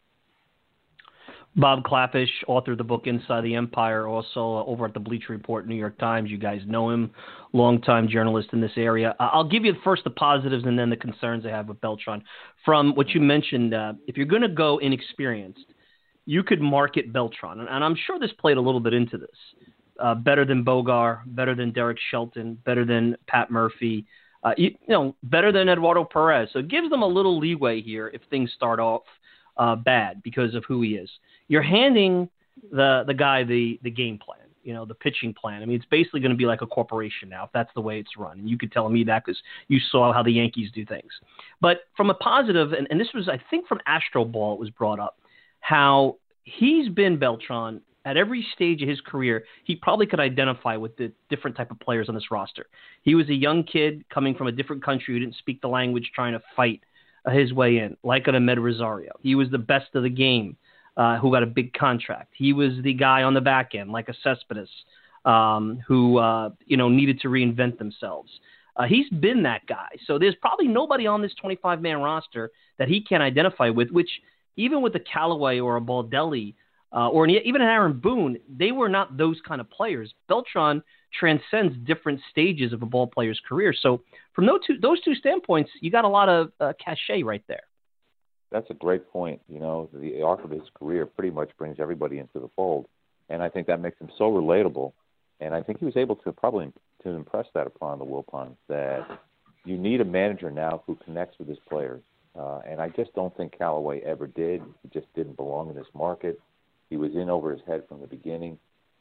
Bob Klapisch, author of the book Inside the Empire, also over at the Bleacher Report, New York Times. You guys know him, longtime journalist in this area. Uh, I'll give you first the positives and then the concerns I have with Beltran. From what you mentioned, uh, if you're going to go inexperienced, you could market Beltran, and, and I'm sure this played a little bit into this. Uh, better than Bogar, better than Derek Shelton, better than Pat Murphy. Uh, you, you know, better than Eduardo Perez. So it gives them a little leeway here if things start off uh, bad because of who he is. You're handing the the guy the, the game plan, you know, the pitching plan. I mean, it's basically going to be like a corporation now, if that's the way it's run. And you could tell me that because you saw how the Yankees do things. But from a positive, and, and this was, I think, from Astro Ball, it was brought up, how he's been Beltran at every stage of his career. He probably could identify with the different type of players on this roster. He was a young kid coming from a different country who didn't speak the language, trying to fight uh, his way in, like an Ahmed Rosario. He was the best of the game, uh, who got a big contract. He was the guy on the back end, like a Cespedes, um, who uh, you know needed to reinvent themselves. Uh, he's been that guy. So there's probably nobody on this twenty-five man roster that he can identify with, which even with a Callaway or a Baldelli, Uh, or even an Aaron Boone, they were not those kind of players. Beltran transcends different stages of a ball player's career. So from those two, those two standpoints, you got a lot of uh, cachet right there. That's a great point. You know, the arc of his career pretty much brings everybody into the fold. And I think that makes him so relatable. And I think he was able to probably to impress that upon the Wilpons, that you need a manager now who connects with his players. Uh, and I just don't think Callaway ever did. He just didn't belong in this market. He was in over his head from the beginning.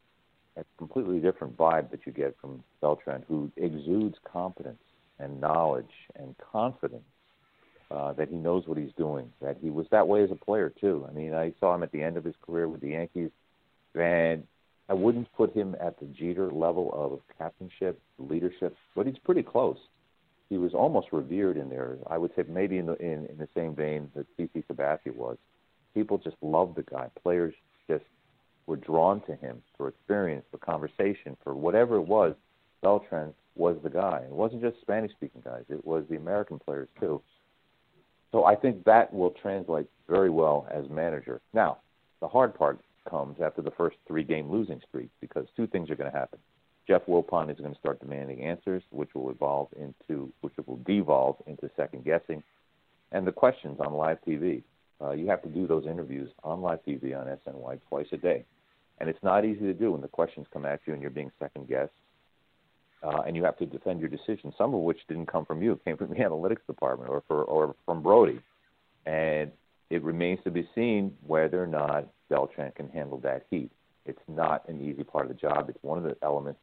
A completely different vibe that you get from Beltran, who exudes competence and knowledge and confidence uh, that he knows what he's doing, that he was that way as a player, too. I mean, I saw him at the end of his career with the Yankees, and I wouldn't put him at the Jeter level of captainship, leadership, but he's pretty close. he was almost revered in there. I would say maybe in the in, in the same vein that C C Sabathia was. People just loved the guy. Players just were drawn to him for experience, for conversation, for whatever it was. Beltran was the guy. It wasn't just Spanish-speaking guys. It was the American players, too. So I think that will translate very well as manager. Now, the hard part comes after the first three-game losing streak, because two things are going to happen. Jeff Wilpon is going to start demanding answers, which will evolve into, which will devolve into second-guessing, and the questions on live T V. Uh, you have to do those interviews on live T V on S N Y twice a day, and it's not easy to do when the questions come at you and you're being second-guessed. Uh, and you have to defend your decision, some of which didn't come from you. It came from the analytics department or, for, or from Brody. And it remains to be seen whether or not Beltran can handle that heat. It's not an easy part of the job. It's one of the elements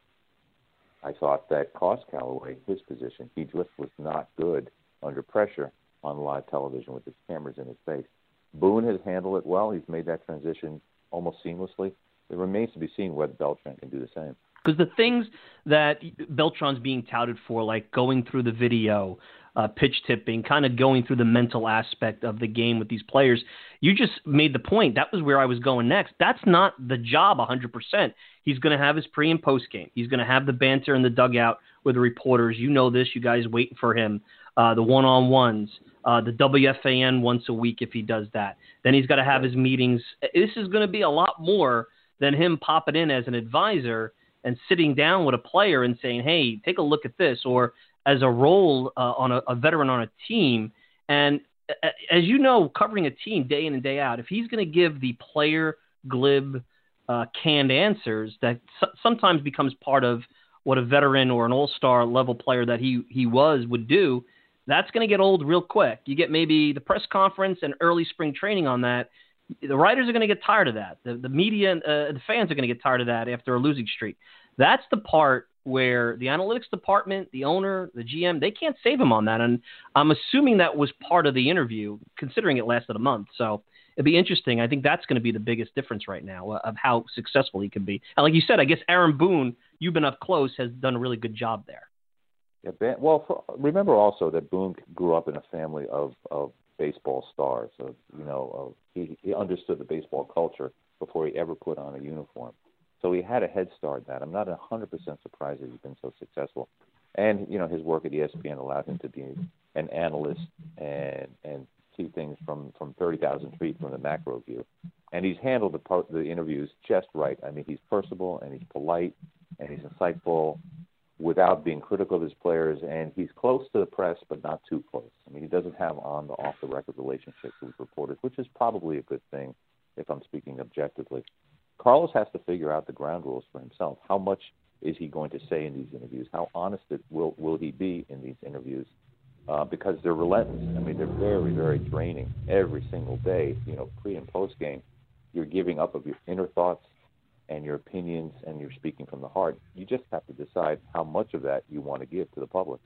I thought that cost Callaway his position. He just was not good under pressure on live television with his cameras in his face. Boone has handled it well. He's made that transition almost seamlessly. It remains to be seen whether Beltran can do the same. Because the things that Beltran's being touted for, like going through the video, uh, pitch tipping, kind of going through the mental aspect of the game with these players, you just made the point. That was where I was going next. That's not the job one hundred percent. He's going to have his pre- and post-game. He's going to have the banter in the dugout with the reporters. You know this. You guys waiting for him. Uh, the one-on-ones, uh, the W F A N once a week if he does that. Then he's got to have his meetings. This is going to be a lot more than him popping in as an advisor and sitting down with a player and saying, hey, take a look at this, or as a role uh, on a, a veteran on a team. And uh, as you know, covering a team day in and day out, if he's going to give the player glib, uh, canned answers that so- sometimes becomes part of what a veteran or an all-star level player that he, he was would do, that's going to get old real quick. You get maybe the press conference and early spring training on that. The writers are going to get tired of that. The, the media and uh, the fans are going to get tired of that after a losing streak. That's the part where the analytics department, the owner, the G M, they can't save him on that. And I'm assuming that was part of the interview, considering it lasted a month. So it'd be interesting. I think that's going to be the biggest difference right now uh, of how successful he can be. And like you said, I guess Aaron Boone, you've been up close, has done a really good job there. Yeah, ben, well, for, remember also that Boone grew up in a family of, of baseball stars. Of, you know, of, he, he understood the baseball culture before he ever put on a uniform. So he had a head start in that. I'm not one hundred percent surprised that he's been so successful. And, you know, his work at E S P N allowed him to be an analyst and and see things from, from thirty thousand feet from the macro view. And he's handled the, part, the interviews just right. I mean, he's personable and he's polite and he's insightful without being critical of his players. And he's close to the press, but not too close. I mean, he doesn't have on the off-the-record relationships with reporters, which is probably a good thing if I'm speaking objectively. Carlos has to figure out the ground rules for himself. How much is he going to say in these interviews? How honest it will will he be in these interviews? Uh, because they're relentless. I mean, they're very, very draining every single day. You know, pre and post game, you're giving up of your inner thoughts and your opinions, and you're speaking from the heart. You just have to decide how much of that you want to give to the public.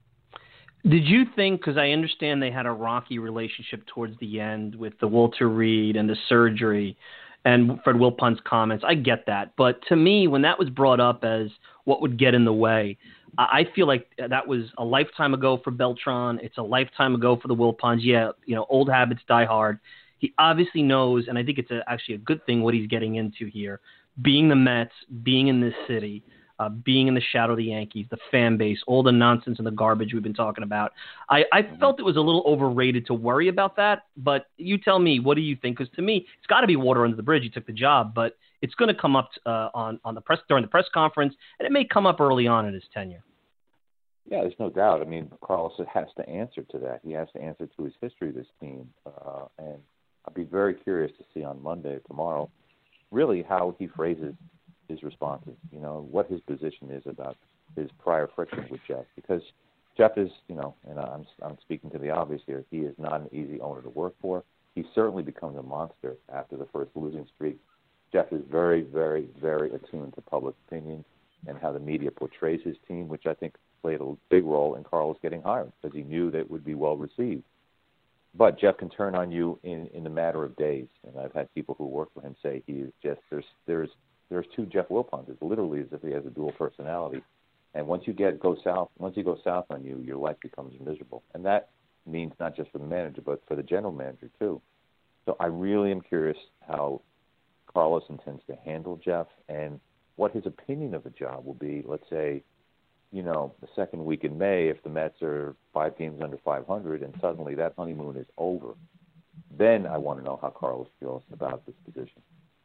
Did you think, because I understand they had a rocky relationship towards the end with the Walter Reed and the surgery and Fred Wilpon's comments, I get that. But to me, when that was brought up as what would get in the way, I feel like that was a lifetime ago for Beltran. It's a lifetime ago for the Wilpons. Yeah, you know, old habits die hard. He obviously knows, and I think it's a, actually a good thing what he's getting into here, being the Mets, being in this city, uh, being in the shadow of the Yankees, the fan base, all the nonsense and the garbage we've been talking about. I, I felt it was a little overrated to worry about that, but you tell me, what do you think? Because to me, it's got to be water under the bridge. He took the job, but it's going to come up uh, on, on the press during the press conference, and it may come up early on in his tenure. Yeah, there's no doubt. I mean, Carlos has to answer to that. He has to answer to his history of this team. Uh, and I'll be very curious to see on Monday or tomorrow really how he phrases his responses, you know, what his position is about his prior friction with Jeff. Because Jeff is, you know, and I'm, I'm speaking to the obvious here, he is not an easy owner to work for. He certainly becomes a monster after the first losing streak. Jeff is very, very, very attuned to public opinion and how the media portrays his team, which I think played a big role in Carlos getting hired because he knew that it would be well received. But Jeff can turn on you in, in a matter of days, and I've had people who work for him say he is just there's there's there's two Jeff Wilpons. It's literally as if he has a dual personality, And once you get go south, once you go south on you, your life becomes miserable. And that means not just for the manager, but for the general manager too. So I really am curious how Carlos intends to handle Jeff and what his opinion of the job will be. Let's say, you know, the second week in May, if the Mets are five games under five hundred and suddenly that honeymoon is over, then I want to know how Carlos feels about this position.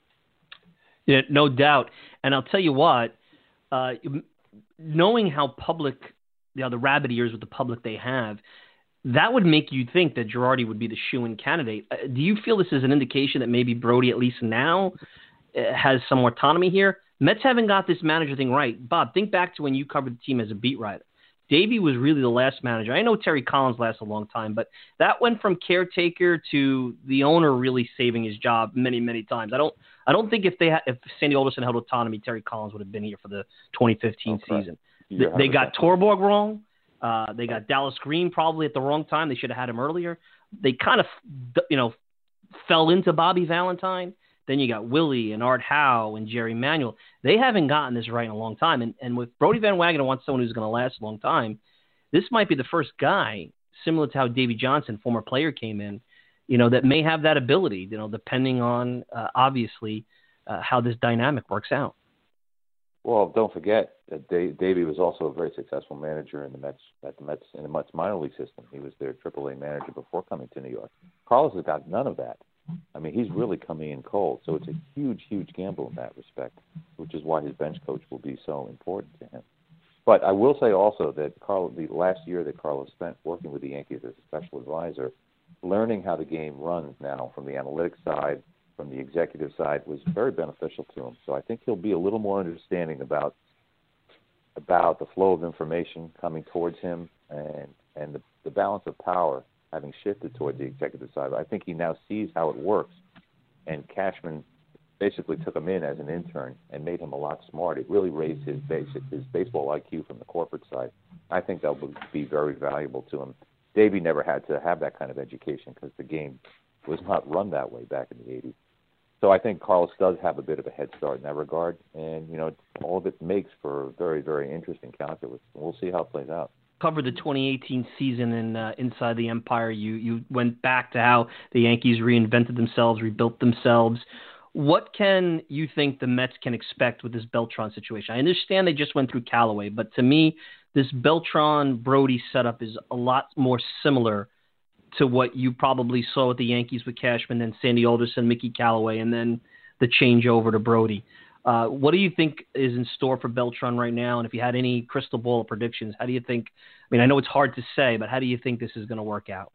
Yeah, no doubt. And I'll tell you what, uh, knowing how public, you know, the rabbit ears with the public they have, that would make you think that Girardi would be the shoo-in candidate. Uh, do you feel this is an indication that maybe Brody, at least now, uh, has some autonomy here? Mets haven't got this manager thing right. Bob, think back to when you covered the team as a beat writer. Davey was really the last manager. I know Terry Collins lasted a long time, but that went from caretaker to the owner really saving his job many, many times. I don't, I don't think if they had, if Sandy Alderson held autonomy, Terry Collins would have been here for the twenty fifteen okay. season. They, they got Torborg wrong. Uh, they got Dallas Green probably at the wrong time. They should have had him earlier. They kind of, you know, fell into Bobby Valentine. Then you got Willie and Art Howe and Jerry Manuel. They haven't gotten this right in a long time. And, and with Brodie Van Wagenen wants someone who's going to last a long time, this might be the first guy, similar to how Davey Johnson, former player, came in, you know, that may have that ability, you know, depending on, uh, obviously, uh, how this dynamic works out. Well, don't forget that Dave, Davey was also a very successful manager in the Mets at the Mets in the Mets minor league system. He was their triple A manager before coming to New York. Carlos has got none of that. I mean, he's really coming in cold, so it's a huge, huge gamble in that respect, which is why his bench coach will be so important to him. But I will say also that Carlos, the last year that Carlos spent working with the Yankees as a special advisor, learning how the game runs now from the analytics side, from the executive side, was very beneficial to him. So I think he'll be a little more understanding about about the flow of information coming towards him and and the, the balance of power having shifted toward the executive side. I think he now sees how it works, and Cashman basically took him in as an intern and made him a lot smarter. It really raised his basic his baseball I Q from the corporate side. I think that will be very valuable to him. Davey never had to have that kind of education because the game was not run that way back in the eighties. So I think Carlos does have a bit of a head start in that regard, and you know, all of it makes for a very, very interesting calculus. We'll see how it plays out. Covered the twenty eighteen season in uh, Inside the Empire. You you went back to how the Yankees reinvented themselves, rebuilt themselves. What can you think the Mets can expect with this Beltran situation? I understand they just went through Callaway, but to me, this Beltran-Brody setup is a lot more similar to what you probably saw with the Yankees with Cashman, then Sandy Alderson, Mickey Callaway, and then the change over to Brody. Uh, what do you think is in store for Beltran right now? And if you had any crystal ball predictions, how do you think, I mean, I know it's hard to say, but how do you think this is going to work out?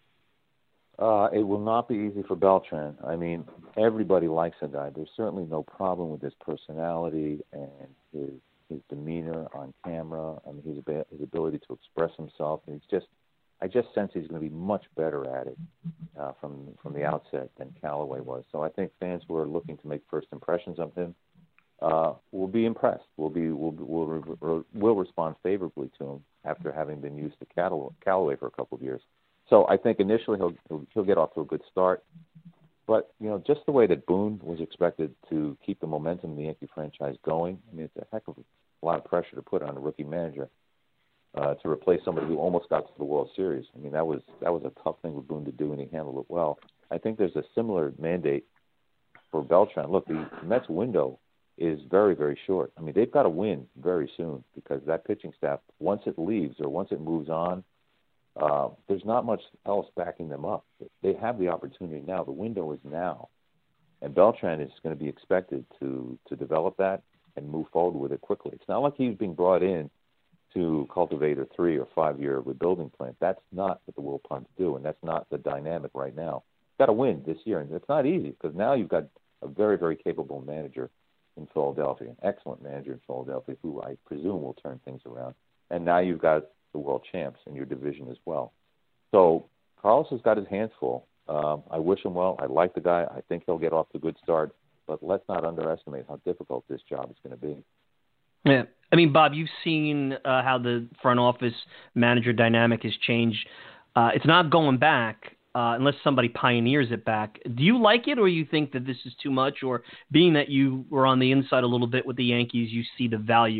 Uh, it will not be easy for Beltran. I mean, everybody likes the guy. There's certainly no problem with his personality and his his demeanor on camera. I mean, his, his ability to express himself. And he's just, I just sense he's going to be much better at it uh, from from the outset than Callaway was. So I think fans who are looking to make first impressions of him uh, will be impressed. Will be will will will respond favorably to him after having been used to Callaway for a couple of years. So I think initially he'll, he'll he'll get off to a good start. But you know, just the way that Boone was expected to keep the momentum of the Yankee franchise going, I mean, it's a heck of a lot of pressure to put on a rookie manager. Uh, to replace somebody who almost got to the World Series. I mean, that was that was a tough thing for Boone to do, and he handled it well. I think there's a similar mandate for Beltran. Look, the Mets window is very, very short. I mean, they've got to win very soon because that pitching staff, once it leaves or once it moves on, uh, there's not much else backing them up. They have the opportunity now. The window is now. And Beltran is going to be expected to, to develop that and move forward with it quickly. It's not like he's being brought in to cultivate a three or five year rebuilding plan. That's not what the Wilpons do, and that's not the dynamic right now. You've got to win this year, and it's not easy because now you've got a very, very capable manager in Philadelphia, an excellent manager in Philadelphia, who I presume will turn things around. And now you've got the world champs in your division as well. So Carlos has got his hands full. Um, I wish him well. I like the guy. I think he'll get off to a good start, but let's not underestimate how difficult this job is going to be. Yeah. I mean, Bob, you've seen uh, how the front office manager dynamic has changed. Uh, it's not going back uh, unless somebody pioneers it back. Do you like it, or you think that this is too much? Or being that you were on the inside a little bit with the Yankees, you see the value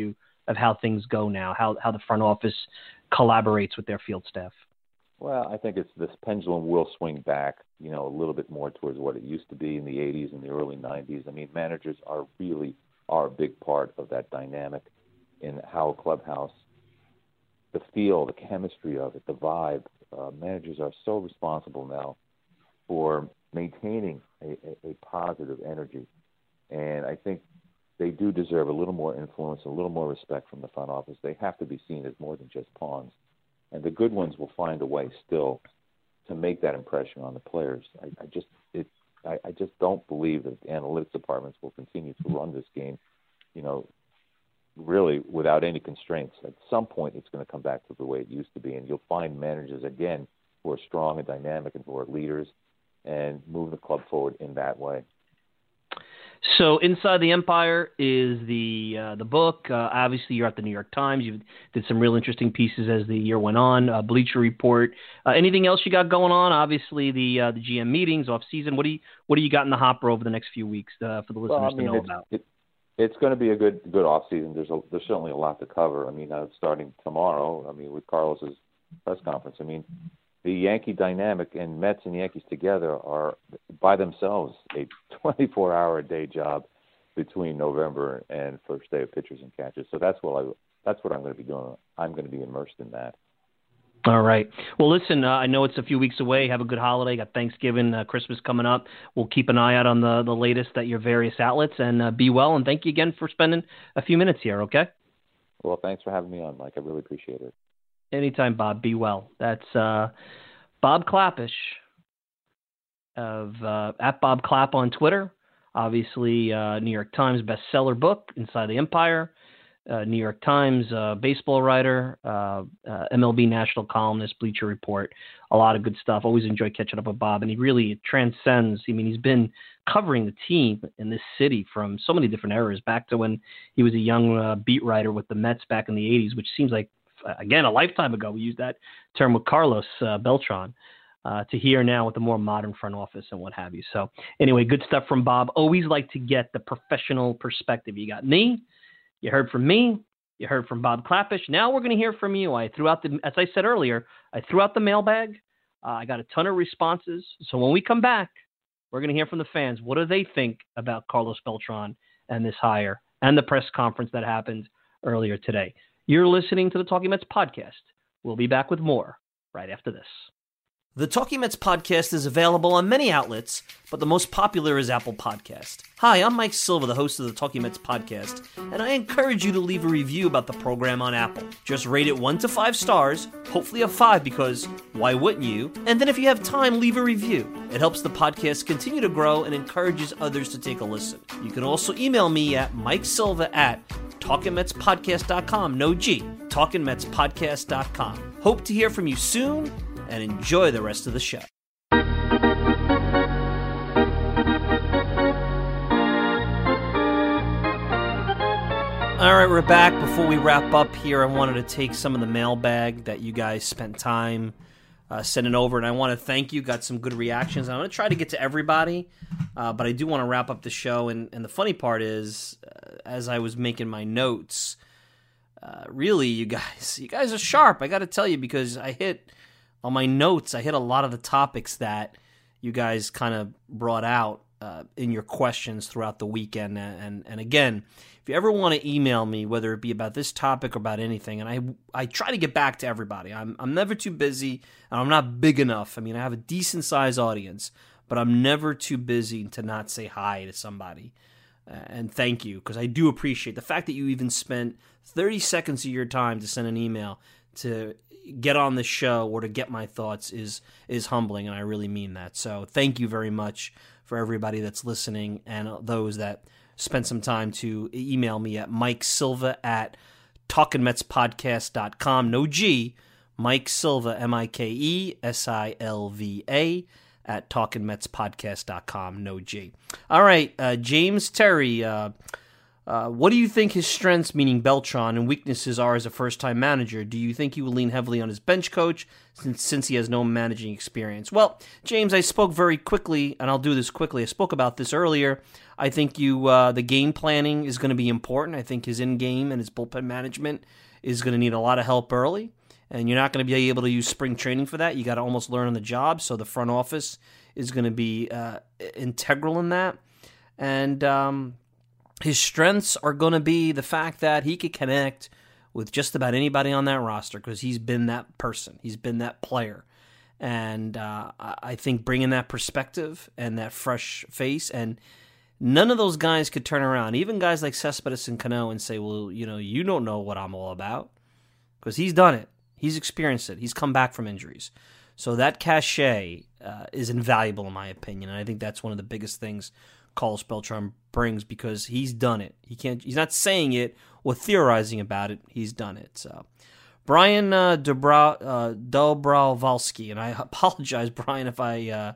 of how things go now, how how the front office collaborates with their field staff? Well, I think it's this pendulum will swing back, you know, a little bit more towards what it used to be in the eighties and the early nineties. I mean, managers are really are a big part of that dynamic in how a clubhouse, the feel, the chemistry of it, the vibe. Uh, managers are so responsible now for maintaining a, a, a positive energy. And I think they do deserve a little more influence, a little more respect from the front office. They have to be seen as more than just pawns. And the good ones will find a way still to make that impression on the players. I, I just it I, I just don't believe that the analytics departments will continue to run this game, you know, really without any constraints. At some point, it's going to come back to the way it used to be, and you'll find managers, again, who are strong and dynamic and who are leaders and move the club forward in that way. So Inside the Empire is the uh, the book. Uh, obviously, you're at the New York Times. You did some real interesting pieces as the year went on. Uh, Bleacher Report. Uh, anything else you got going on? Obviously, the uh, the G M meetings off season. What do you what do you got in the hopper over the next few weeks uh, for the listeners well, I mean, to know it's, about? It, it's going to be a good good off season. There's a, there's certainly a lot to cover. I mean, uh, starting tomorrow. I mean, with Carlos's press conference. I mean, the Yankee dynamic and Mets and Yankees together are by themselves a twenty-four hour a day job between November and first day of pitchers and catchers. So that's what I that's what I'm going to be doing. I'm going to be immersed in that. All right. Well, listen, uh, I know it's a few weeks away. Have a good holiday. Got Thanksgiving, uh, Christmas coming up. We'll keep an eye out on the, the latest at your various outlets, and uh, be well. And thank you again for spending a few minutes here, okay? Well, thanks for having me on, Mike. I really appreciate it. Anytime, Bob. Be well. That's uh, Bob Klapisch of uh, at Bob Clapp on Twitter. Obviously, uh, New York Times bestseller book, Inside the Empire. Uh, New York Times uh, baseball writer, uh, uh, M L B national columnist, Bleacher Report. A lot of good stuff. Always enjoy catching up with Bob, and he really transcends. I mean, he's been covering the team in this city from so many different eras, back to when he was a young uh, beat writer with the Mets back in the eighties, which seems like, again, a lifetime ago. We used that term with Carlos uh, Beltran. Uh, to here now with the more modern front office and what have you. So anyway, good stuff from Bob. Always like to get the professional perspective. You got me, you heard from me, you heard from Bob Klapisch. Now we're going to hear from you. I threw out the, as I said earlier, I threw out the mailbag. Uh, I got a ton of responses. So when we come back, we're going to hear from the fans. What do they think about Carlos Beltran and this hire and the press conference that happened earlier today? You're listening to the Talking Mets podcast. We'll be back with more right after this. The Talking Mets podcast is available on many outlets, but the most popular is Apple Podcast. Hi, I'm Mike Silva, the host of the Talking Mets podcast, and I encourage you to leave a review about the program on Apple. Just rate it one to five stars, hopefully a five because why wouldn't you? And then if you have time, leave a review. It helps the podcast continue to grow and encourages others to take a listen. You can also email me at mikesilva at talking mets podcast dot com, no G, talking mets podcast dot com. Hope to hear from you soon, and enjoy the rest of the show. All right, we're back. Before we wrap up here, I wanted to take some of the mailbag that you guys spent time uh, sending over, and I want to thank you. Got some good reactions. I'm going to try to get to everybody, uh, but I do want to wrap up the show, and, and the funny part is, uh, as I was making my notes, uh, really, you guys, you guys are sharp. I got to tell you, because I hit... On my notes, I hit a lot of the topics that you guys kind of brought out uh, in your questions throughout the weekend. And, and and again, if you ever want to email me, whether it be about this topic or about anything, and I I try to get back to everybody. I'm I'm never too busy, and I'm not big enough. I mean, I have a decent sized audience, but I'm never too busy to not say hi to somebody. Uh, and thank you, because I do appreciate the fact that you even spent thirty seconds of your time to send an email to get on the show or to get my thoughts is is humbling, and I really mean that. So thank you very much for everybody that's listening and those that spent some time to email me at mikesilva at talking mets podcast dot com, no G, Mike Silva, M I K E S I L V A, at talking mets podcast dot com, no G. All right, uh, James Terry, uh, Uh, what do you think his strengths, meaning Beltran, and weaknesses are as a first-time manager? Do you think he will lean heavily on his bench coach since, since he has no managing experience? Well, James, I spoke very quickly, and I'll do this quickly. I spoke about this earlier. I think you uh, the game planning is going to be important. I think his in-game and his bullpen management is going to need a lot of help early, and you're not going to be able to use spring training for that. You got to almost learn on the job, so the front office is going to be uh, integral in that. And um, his strengths are going to be the fact that he could connect with just about anybody on that roster because he's been that person. He's been that player. And uh, I think bringing that perspective and that fresh face, and none of those guys could turn around. Even guys like Cespedes and Cano and say, well, you know, you don't know what I'm all about. Because he's done it. He's experienced it. He's come back from injuries. So that cachet uh, is invaluable in my opinion. And I think that's one of the biggest things Carlos Beltran brings because he's done it. He can't. He's not saying it or theorizing about it. He's done it. So Brian uh, Dobrow, uh, Dobrovolsky, and I apologize, Brian, if I uh,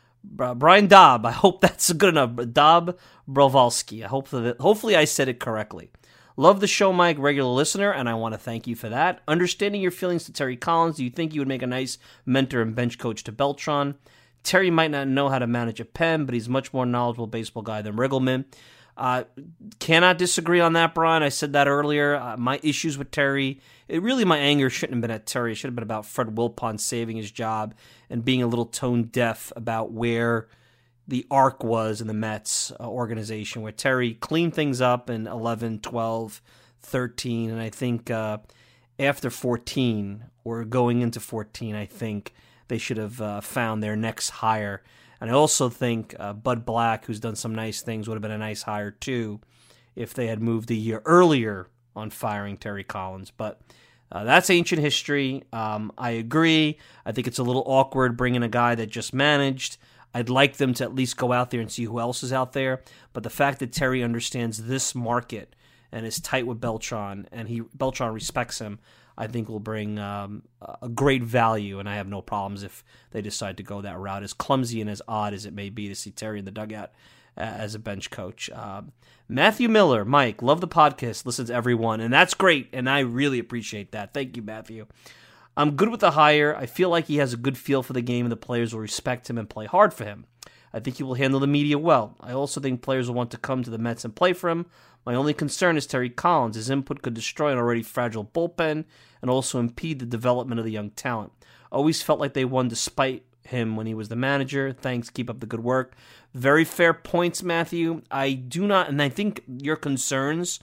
Brian Dobb. I hope that's good enough. Dob Brovolsky. I hope that hopefully I said it correctly. Love the show, Mike, regular listener, and I want to thank you for that. Understanding your feelings to Terry Collins, do you think you would make a nice mentor and bench coach to Beltran? Terry might not know how to manage a pen, but he's a much more knowledgeable baseball guy than Riggleman. Uh, cannot disagree on that, Brian. I said that earlier. Uh, my issues with Terry, it really, my anger shouldn't have been at Terry. It should have been about Fred Wilpon saving his job and being a little tone deaf about where the arc was in the Mets uh, organization, where Terry cleaned things up in eleven, twelve, thirteen, and I think uh, after fourteen, or going into fourteen, I think they should have uh, found their next hire. And I also think uh, Bud Black, who's done some nice things, would have been a nice hire too if they had moved a year earlier on firing Terry Collins. But uh, that's ancient history. Um, I agree. I think it's a little awkward bringing a guy that just managed. I'd like them to at least go out there and see who else is out there. But the fact that Terry understands this market and is tight with Beltran, and he Beltran respects him, I think will bring um, a great value, and I have no problems if they decide to go that route, as clumsy and as odd as it may be to see Terry in the dugout uh, as a bench coach. Um, Matthew Miller, Mike, love the podcast, listens to everyone, and that's great, and I really appreciate that. Thank you, Matthew. I'm good with the hire. I feel like he has a good feel for the game, and the players will respect him and play hard for him. I think he will handle the media well. I also think players will want to come to the Mets and play for him. My only concern is Terry Collins. His input could destroy an already fragile bullpen and also impede the development of the young talent. Always felt like they won despite him when he was the manager. Thanks. Keep up the good work. Very fair points, Matthew. I do not, and I think your concerns,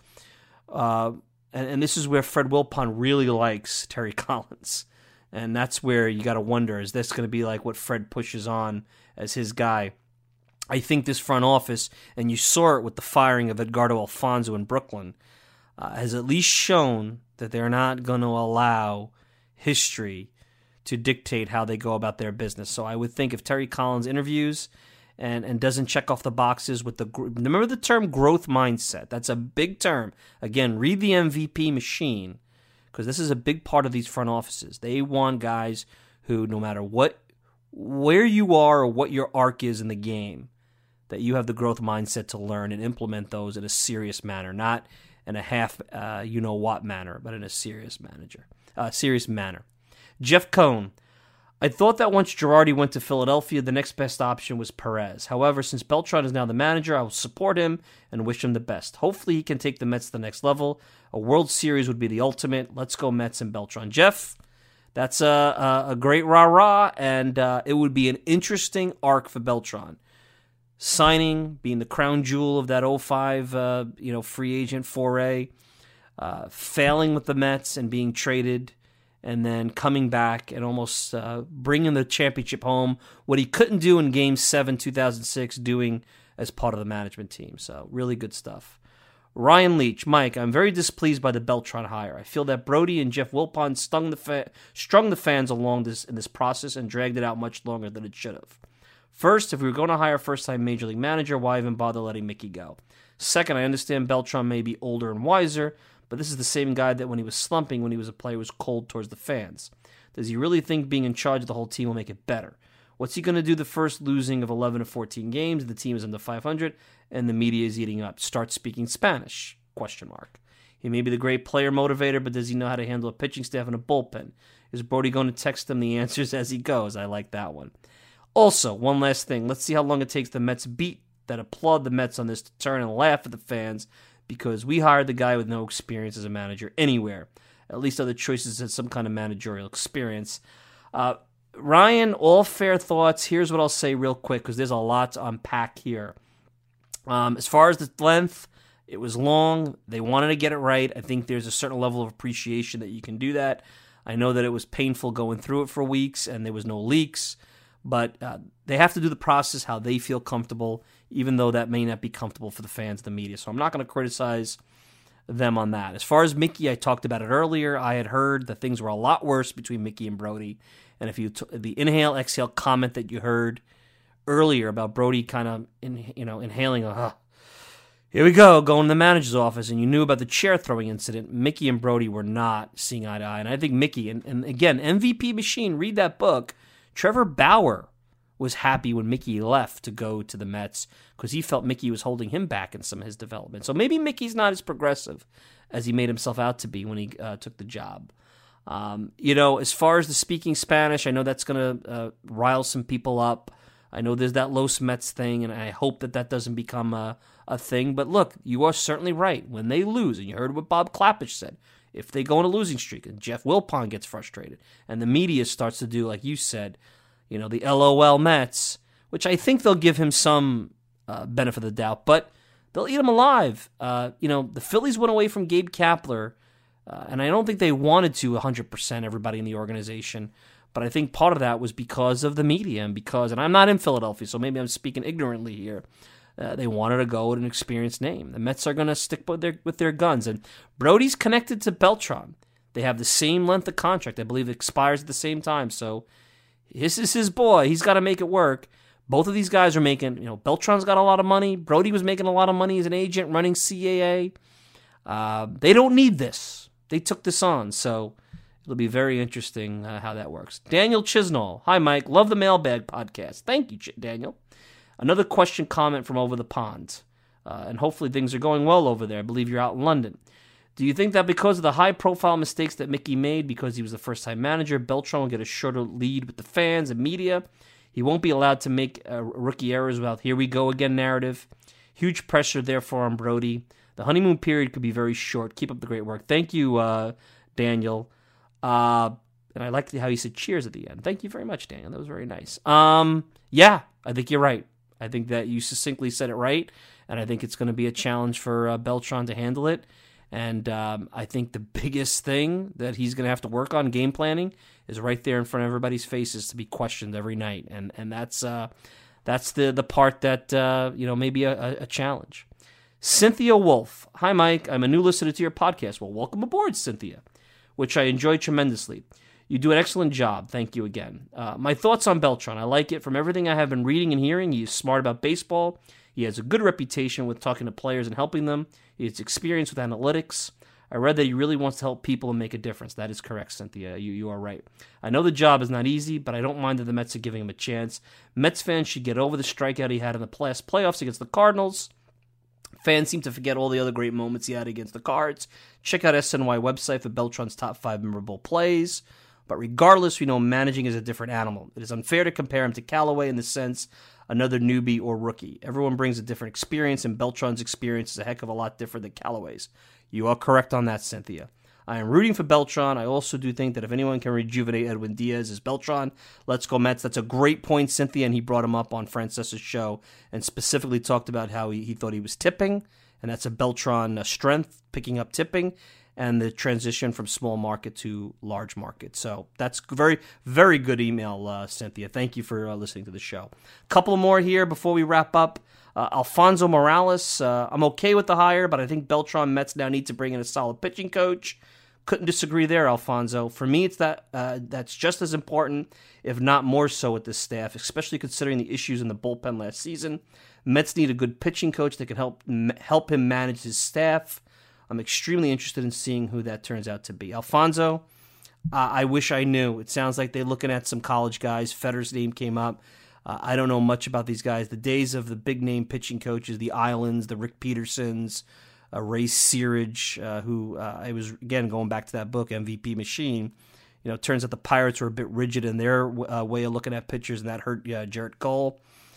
uh, and, and this is where Fred Wilpon really likes Terry Collins. And that's where you got to wonder, is this going to be like what Fred pushes on as his guy? I think this front office, and you saw it with the firing of Edgardo Alfonzo in Brooklyn, uh, has at least shown that they're not going to allow history to dictate how they go about their business. So I would think if Terry Collins interviews and, and doesn't check off the boxes with the... Remember the term growth mindset. That's a big term. Again, read the M V P machine, because this is a big part of these front offices. They want guys who, no matter what, where you are or what your arc is in the game, that you have the growth mindset to learn and implement those in a serious manner, not in a half, uh, you-know-what manner, but in a serious manager, uh, serious manner. Jeff Cohn, I thought that once Girardi went to Philadelphia, the next best option was Perez. However, since Beltran is now the manager, I will support him and wish him the best. Hopefully he can take the Mets to the next level. A World Series would be the ultimate. Let's go Mets and Beltran. Jeff, that's a, a, a great rah-rah, and uh, it would be an interesting arc for Beltran. Signing, being the crown jewel of that oh five uh, you know, free agent foray, uh, failing with the Mets and being traded, and then coming back and almost uh, bringing the championship home, what he couldn't do in Game seven, two thousand six, doing as part of the management team. So really good stuff. Ryan Leach, Mike, I'm very displeased by the Beltran hire. I feel that Brody and Jeff Wilpon stung the fa- strung the fans along this in this process and dragged it out much longer than it should have. First, if we were going to hire a first-time Major League manager, why even bother letting Mickey go? Second, I understand Beltran may be older and wiser, but this is the same guy that when he was slumping, when he was a player, was cold towards the fans. Does he really think being in charge of the whole team will make it better? What's he going to do the first losing of eleven to fourteen games? The team is under five hundred, and the media is eating up. Start speaking Spanish? Question mark. He may be the great player motivator, but does he know how to handle a pitching staff and a bullpen? Is Brody going to text them the answers as he goes? I like that one. Also, one last thing. Let's see how long it takes the Mets beat that applaud the Mets on this to turn and laugh at the fans because we hired the guy with no experience as a manager anywhere. At least other choices had some kind of managerial experience. Uh, Ryan, all fair thoughts. Here's what I'll say real quick because there's a lot to unpack here. Um, as far as the length, it was long. They wanted to get it right. I think there's a certain level of appreciation that you can do that. I know that it was painful going through it for weeks and there was no leaks, but uh, they have to do the process how they feel comfortable, even though that may not be comfortable for the fans, the media. So I'm not going to criticize them on that. As far as Mickey, I talked about it earlier. I had heard that things were a lot worse between Mickey and Brodie. And if you t- the inhale exhale comment that you heard earlier about Brodie kind of in, you know inhaling, uh, here we go, going to the manager's office, and you knew about the chair throwing incident, Mickey and Brodie were not seeing eye to eye. And I think Mickey, and, and again, M V P Machine, read that book. Trevor Bauer was happy when Mickey left to go to the Mets because he felt Mickey was holding him back in some of his development. So maybe Mickey's not as progressive as he made himself out to be when he uh, took the job. Um, you know, as far as the speaking Spanish, I know that's going to uh, rile some people up. I know there's that Los Mets thing, and I hope that that doesn't become a, a thing. But look, you are certainly right. When they lose, and you heard what Bob Klapisch said, if they go on a losing streak, and Jeff Wilpon gets frustrated, and the media starts to do, like you said, you know, the L O L Mets, which I think they'll give him some uh, benefit of the doubt, but they'll eat him alive. Uh, you know, the Phillies went away from Gabe Kapler, uh, and I don't think they wanted to one hundred percent everybody in the organization, but I think part of that was because of the media and because, and I'm not in Philadelphia, so maybe I'm speaking ignorantly here, uh, they wanted to go with an experienced name. The Mets are going to stick with their, with their guns, and Brodie's connected to Beltran. They have the same length of contract. I believe it expires at the same time, so this is his boy. He's got to make it work. Both of these guys are making, you know, Beltran's got a lot of money. Brodie was making a lot of money as an agent running C A A. Uh, they don't need this. They took this on, so it'll be very interesting uh, how that works. Daniel Chisnall. Hi, Mike. Love the Mailbag podcast. Thank you, Ch- Daniel. Another question comment from over the pond. Uh, and hopefully things are going well over there. I believe you're out in London. Do you think that because of the high-profile mistakes that Mickey made because he was the first-time manager, Beltran will get a shorter lead with the fans and media? He won't be allowed to make uh, rookie errors without here we go again narrative. Huge pressure, therefore, on Brodie. The honeymoon period could be very short. Keep up the great work. Thank you, uh, Daniel. Uh, and I liked how he said cheers at the end. Thank you very much, Daniel. That was very nice. Um, yeah, I think you're right. I think that you succinctly said it right, and I think it's going to be a challenge for uh, Beltran to handle it. And um, I think the biggest thing that he's going to have to work on game planning is right there in front of everybody's faces to be questioned every night, and and that's uh, that's the the part that uh, you know maybe a, a challenge. Cynthia Wolf, hi Mike, I'm a new listener to your podcast. Well, welcome aboard, Cynthia, which I enjoy tremendously. You do an excellent job. Thank you again. Uh, my thoughts on Beltran. I like it. From everything I have been reading and hearing, he's smart about baseball. He has a good reputation with talking to players and helping them. He has experience with analytics. I read that he really wants to help people and make a difference. That is correct, Cynthia. You you are right. I know the job is not easy, but I don't mind that the Mets are giving him a chance. Mets fans should get over the strikeout he had in the last playoffs against the Cardinals. Fans seem to forget all the other great moments he had against the Cards. Check out S N Y website for Beltran's top five memorable plays. But regardless, we know managing is a different animal. It is unfair to compare him to Callaway in the sense another newbie or rookie. Everyone brings a different experience, and Beltran's experience is a heck of a lot different than Callaway's. You are correct on that, Cynthia. I am rooting for Beltran. I also do think that if anyone can rejuvenate Edwin Diaz, is Beltran. Let's go Mets. That's a great point, Cynthia, and he brought him up on Francesa's show and specifically talked about how he, he thought he was tipping, and that's a Beltran uh, strength, picking up tipping, and the transition from small market to large market. So that's very, very good email, uh, Cynthia. Thank you for uh, listening to the show. A couple more here before we wrap up. Uh, Alfonso Morales, uh, I'm okay with the hire, but I think Beltran Mets now need to bring in a solid pitching coach. Couldn't disagree there, Alfonso. For me, it's that uh, that's just as important, if not more so, with this staff, especially considering the issues in the bullpen last season. Mets need a good pitching coach that can help help him manage his staff. I'm extremely interested in seeing who that turns out to be. Alfonso, uh, I wish I knew. It sounds like they're looking at some college guys. Fetter's name came up. Uh, I don't know much about these guys. The days of the big-name pitching coaches, the Islands, the Rick Petersons, uh, Ray Searage, uh, who uh, I was, again, going back to that book, M V P Machine. You know, it turns out the Pirates were a bit rigid in their uh, way of looking at pitchers, and that hurt uh, Jarrett Cole.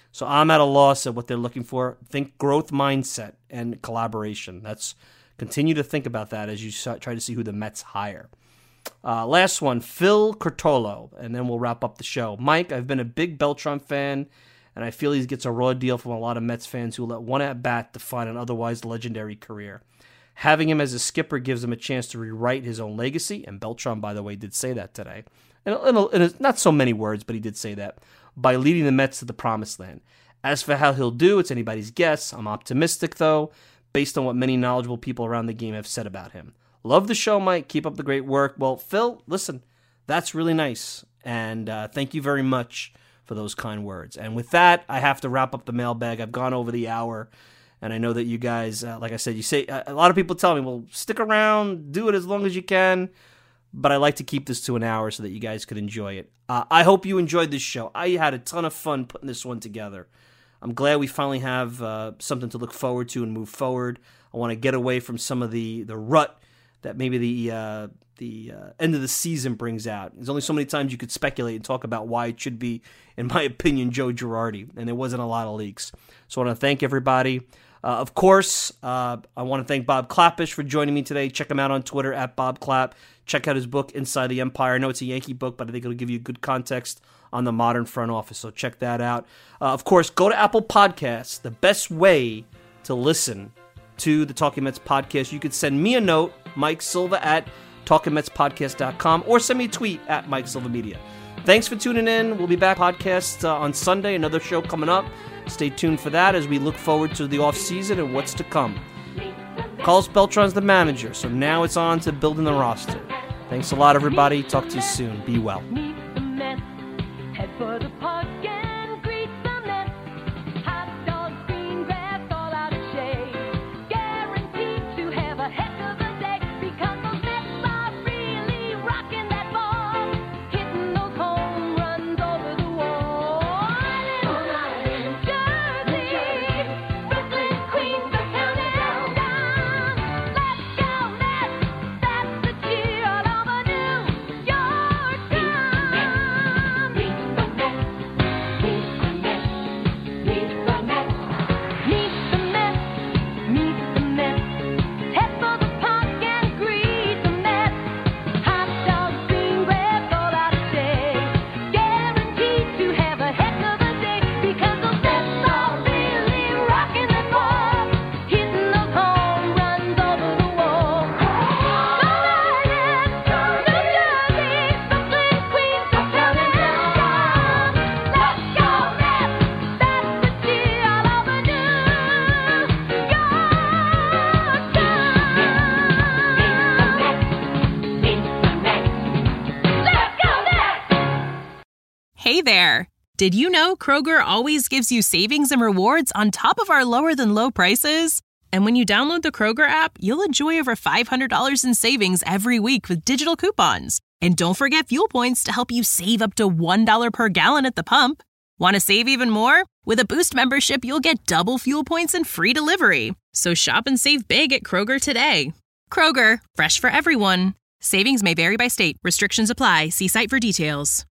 So I'm at a loss at what they're looking for. Think growth mindset and collaboration. That's continue to think about that as you try to see who the Mets hire. Uh, last one, Phil Cortolo, and then we'll wrap up the show. Mike, I've been a big Beltran fan, and I feel he gets a raw deal from a lot of Mets fans who let one at-bat define an otherwise legendary career. Having him as a skipper gives him a chance to rewrite his own legacy, and Beltran, by the way, did say that today. In, a, in, a, in a, not so many words, but he did say that, by leading the Mets to the promised land. As for how he'll do, it's anybody's guess. I'm optimistic, though, based on what many knowledgeable people around the game have said about him. Love the show, Mike. Keep up the great work. Well, Phil, listen, that's really nice, and uh, thank you very much for those kind words. And with that, I have to wrap up the mailbag. I've gone over the hour, and I know that you guys, uh, like I said, you say a lot of people tell me, well, stick around, do it as long as you can, but I like to keep this to an hour so that you guys could enjoy it. Uh, I hope you enjoyed this show. I had a ton of fun putting this one together. I'm glad we finally have uh, something to look forward to and move forward. I want to get away from some of the, the rut that maybe the uh, the uh, end of the season brings out. There's only so many times you could speculate and talk about why it should be, in my opinion, Joe Girardi, and there wasn't a lot of leaks. So I want to thank everybody. Uh, of course, uh, I want to thank Bob Klappisch for joining me today. Check him out on Twitter, at Bob Clapp. Check out his book, Inside the Empire. I know it's a Yankee book, but I think it'll give you good context on the modern front office, so check that out. Uh, of course, go to Apple Podcasts, the best way to listen to the Talking Mets podcast. You could send me a note, Mike Silva at talking mets podcast dot com, or send me a tweet at Mike Silva Media. Thanks for tuning in. We'll be back podcast uh, on Sunday, another show coming up. Stay tuned for that as we look forward to the offseason and what's to come. Carlos Beltran's the manager, so now it's on to building the roster. Thanks a lot, everybody. Talk to you soon. Be well. Head for the park and greet the Mets. Hot dogs, green grass, all out of shade. Guaranteed to have a heck of a day because those Mets are really rocking that ball, hitting those home runs over the wall. In Jersey, Brooklyn, Queens, the county down. Let's go Mets! That's the cheer all over New York town. Meet the Mets, meet the Mets, meet the Mets, meet the Mets, meet the Mets. Head for the park and greet the Mets. Hot dogs, green grass, all out of shade. Guaranteed to have a heck of a day because those Mets are really rocking that ball, hitting those home runs over the wall. Go Mets, New Jersey, Brooklyn, Queens, the county down. Let's go Mets, that's the cheer all over New York town. Meet the Mets, let's go Mets! Hey there! Did you know Kroger always gives you savings and rewards on top of our lower than low prices? And when you download the Kroger app, you'll enjoy over five hundred dollars in savings every week with digital coupons. And don't forget fuel points to help you save up to one dollar per gallon at the pump. Want to save even more? With a Boost membership, you'll get double fuel points and free delivery. So shop and save big at Kroger today. Kroger, fresh for everyone. Savings may vary by state. Restrictions apply. See site for details.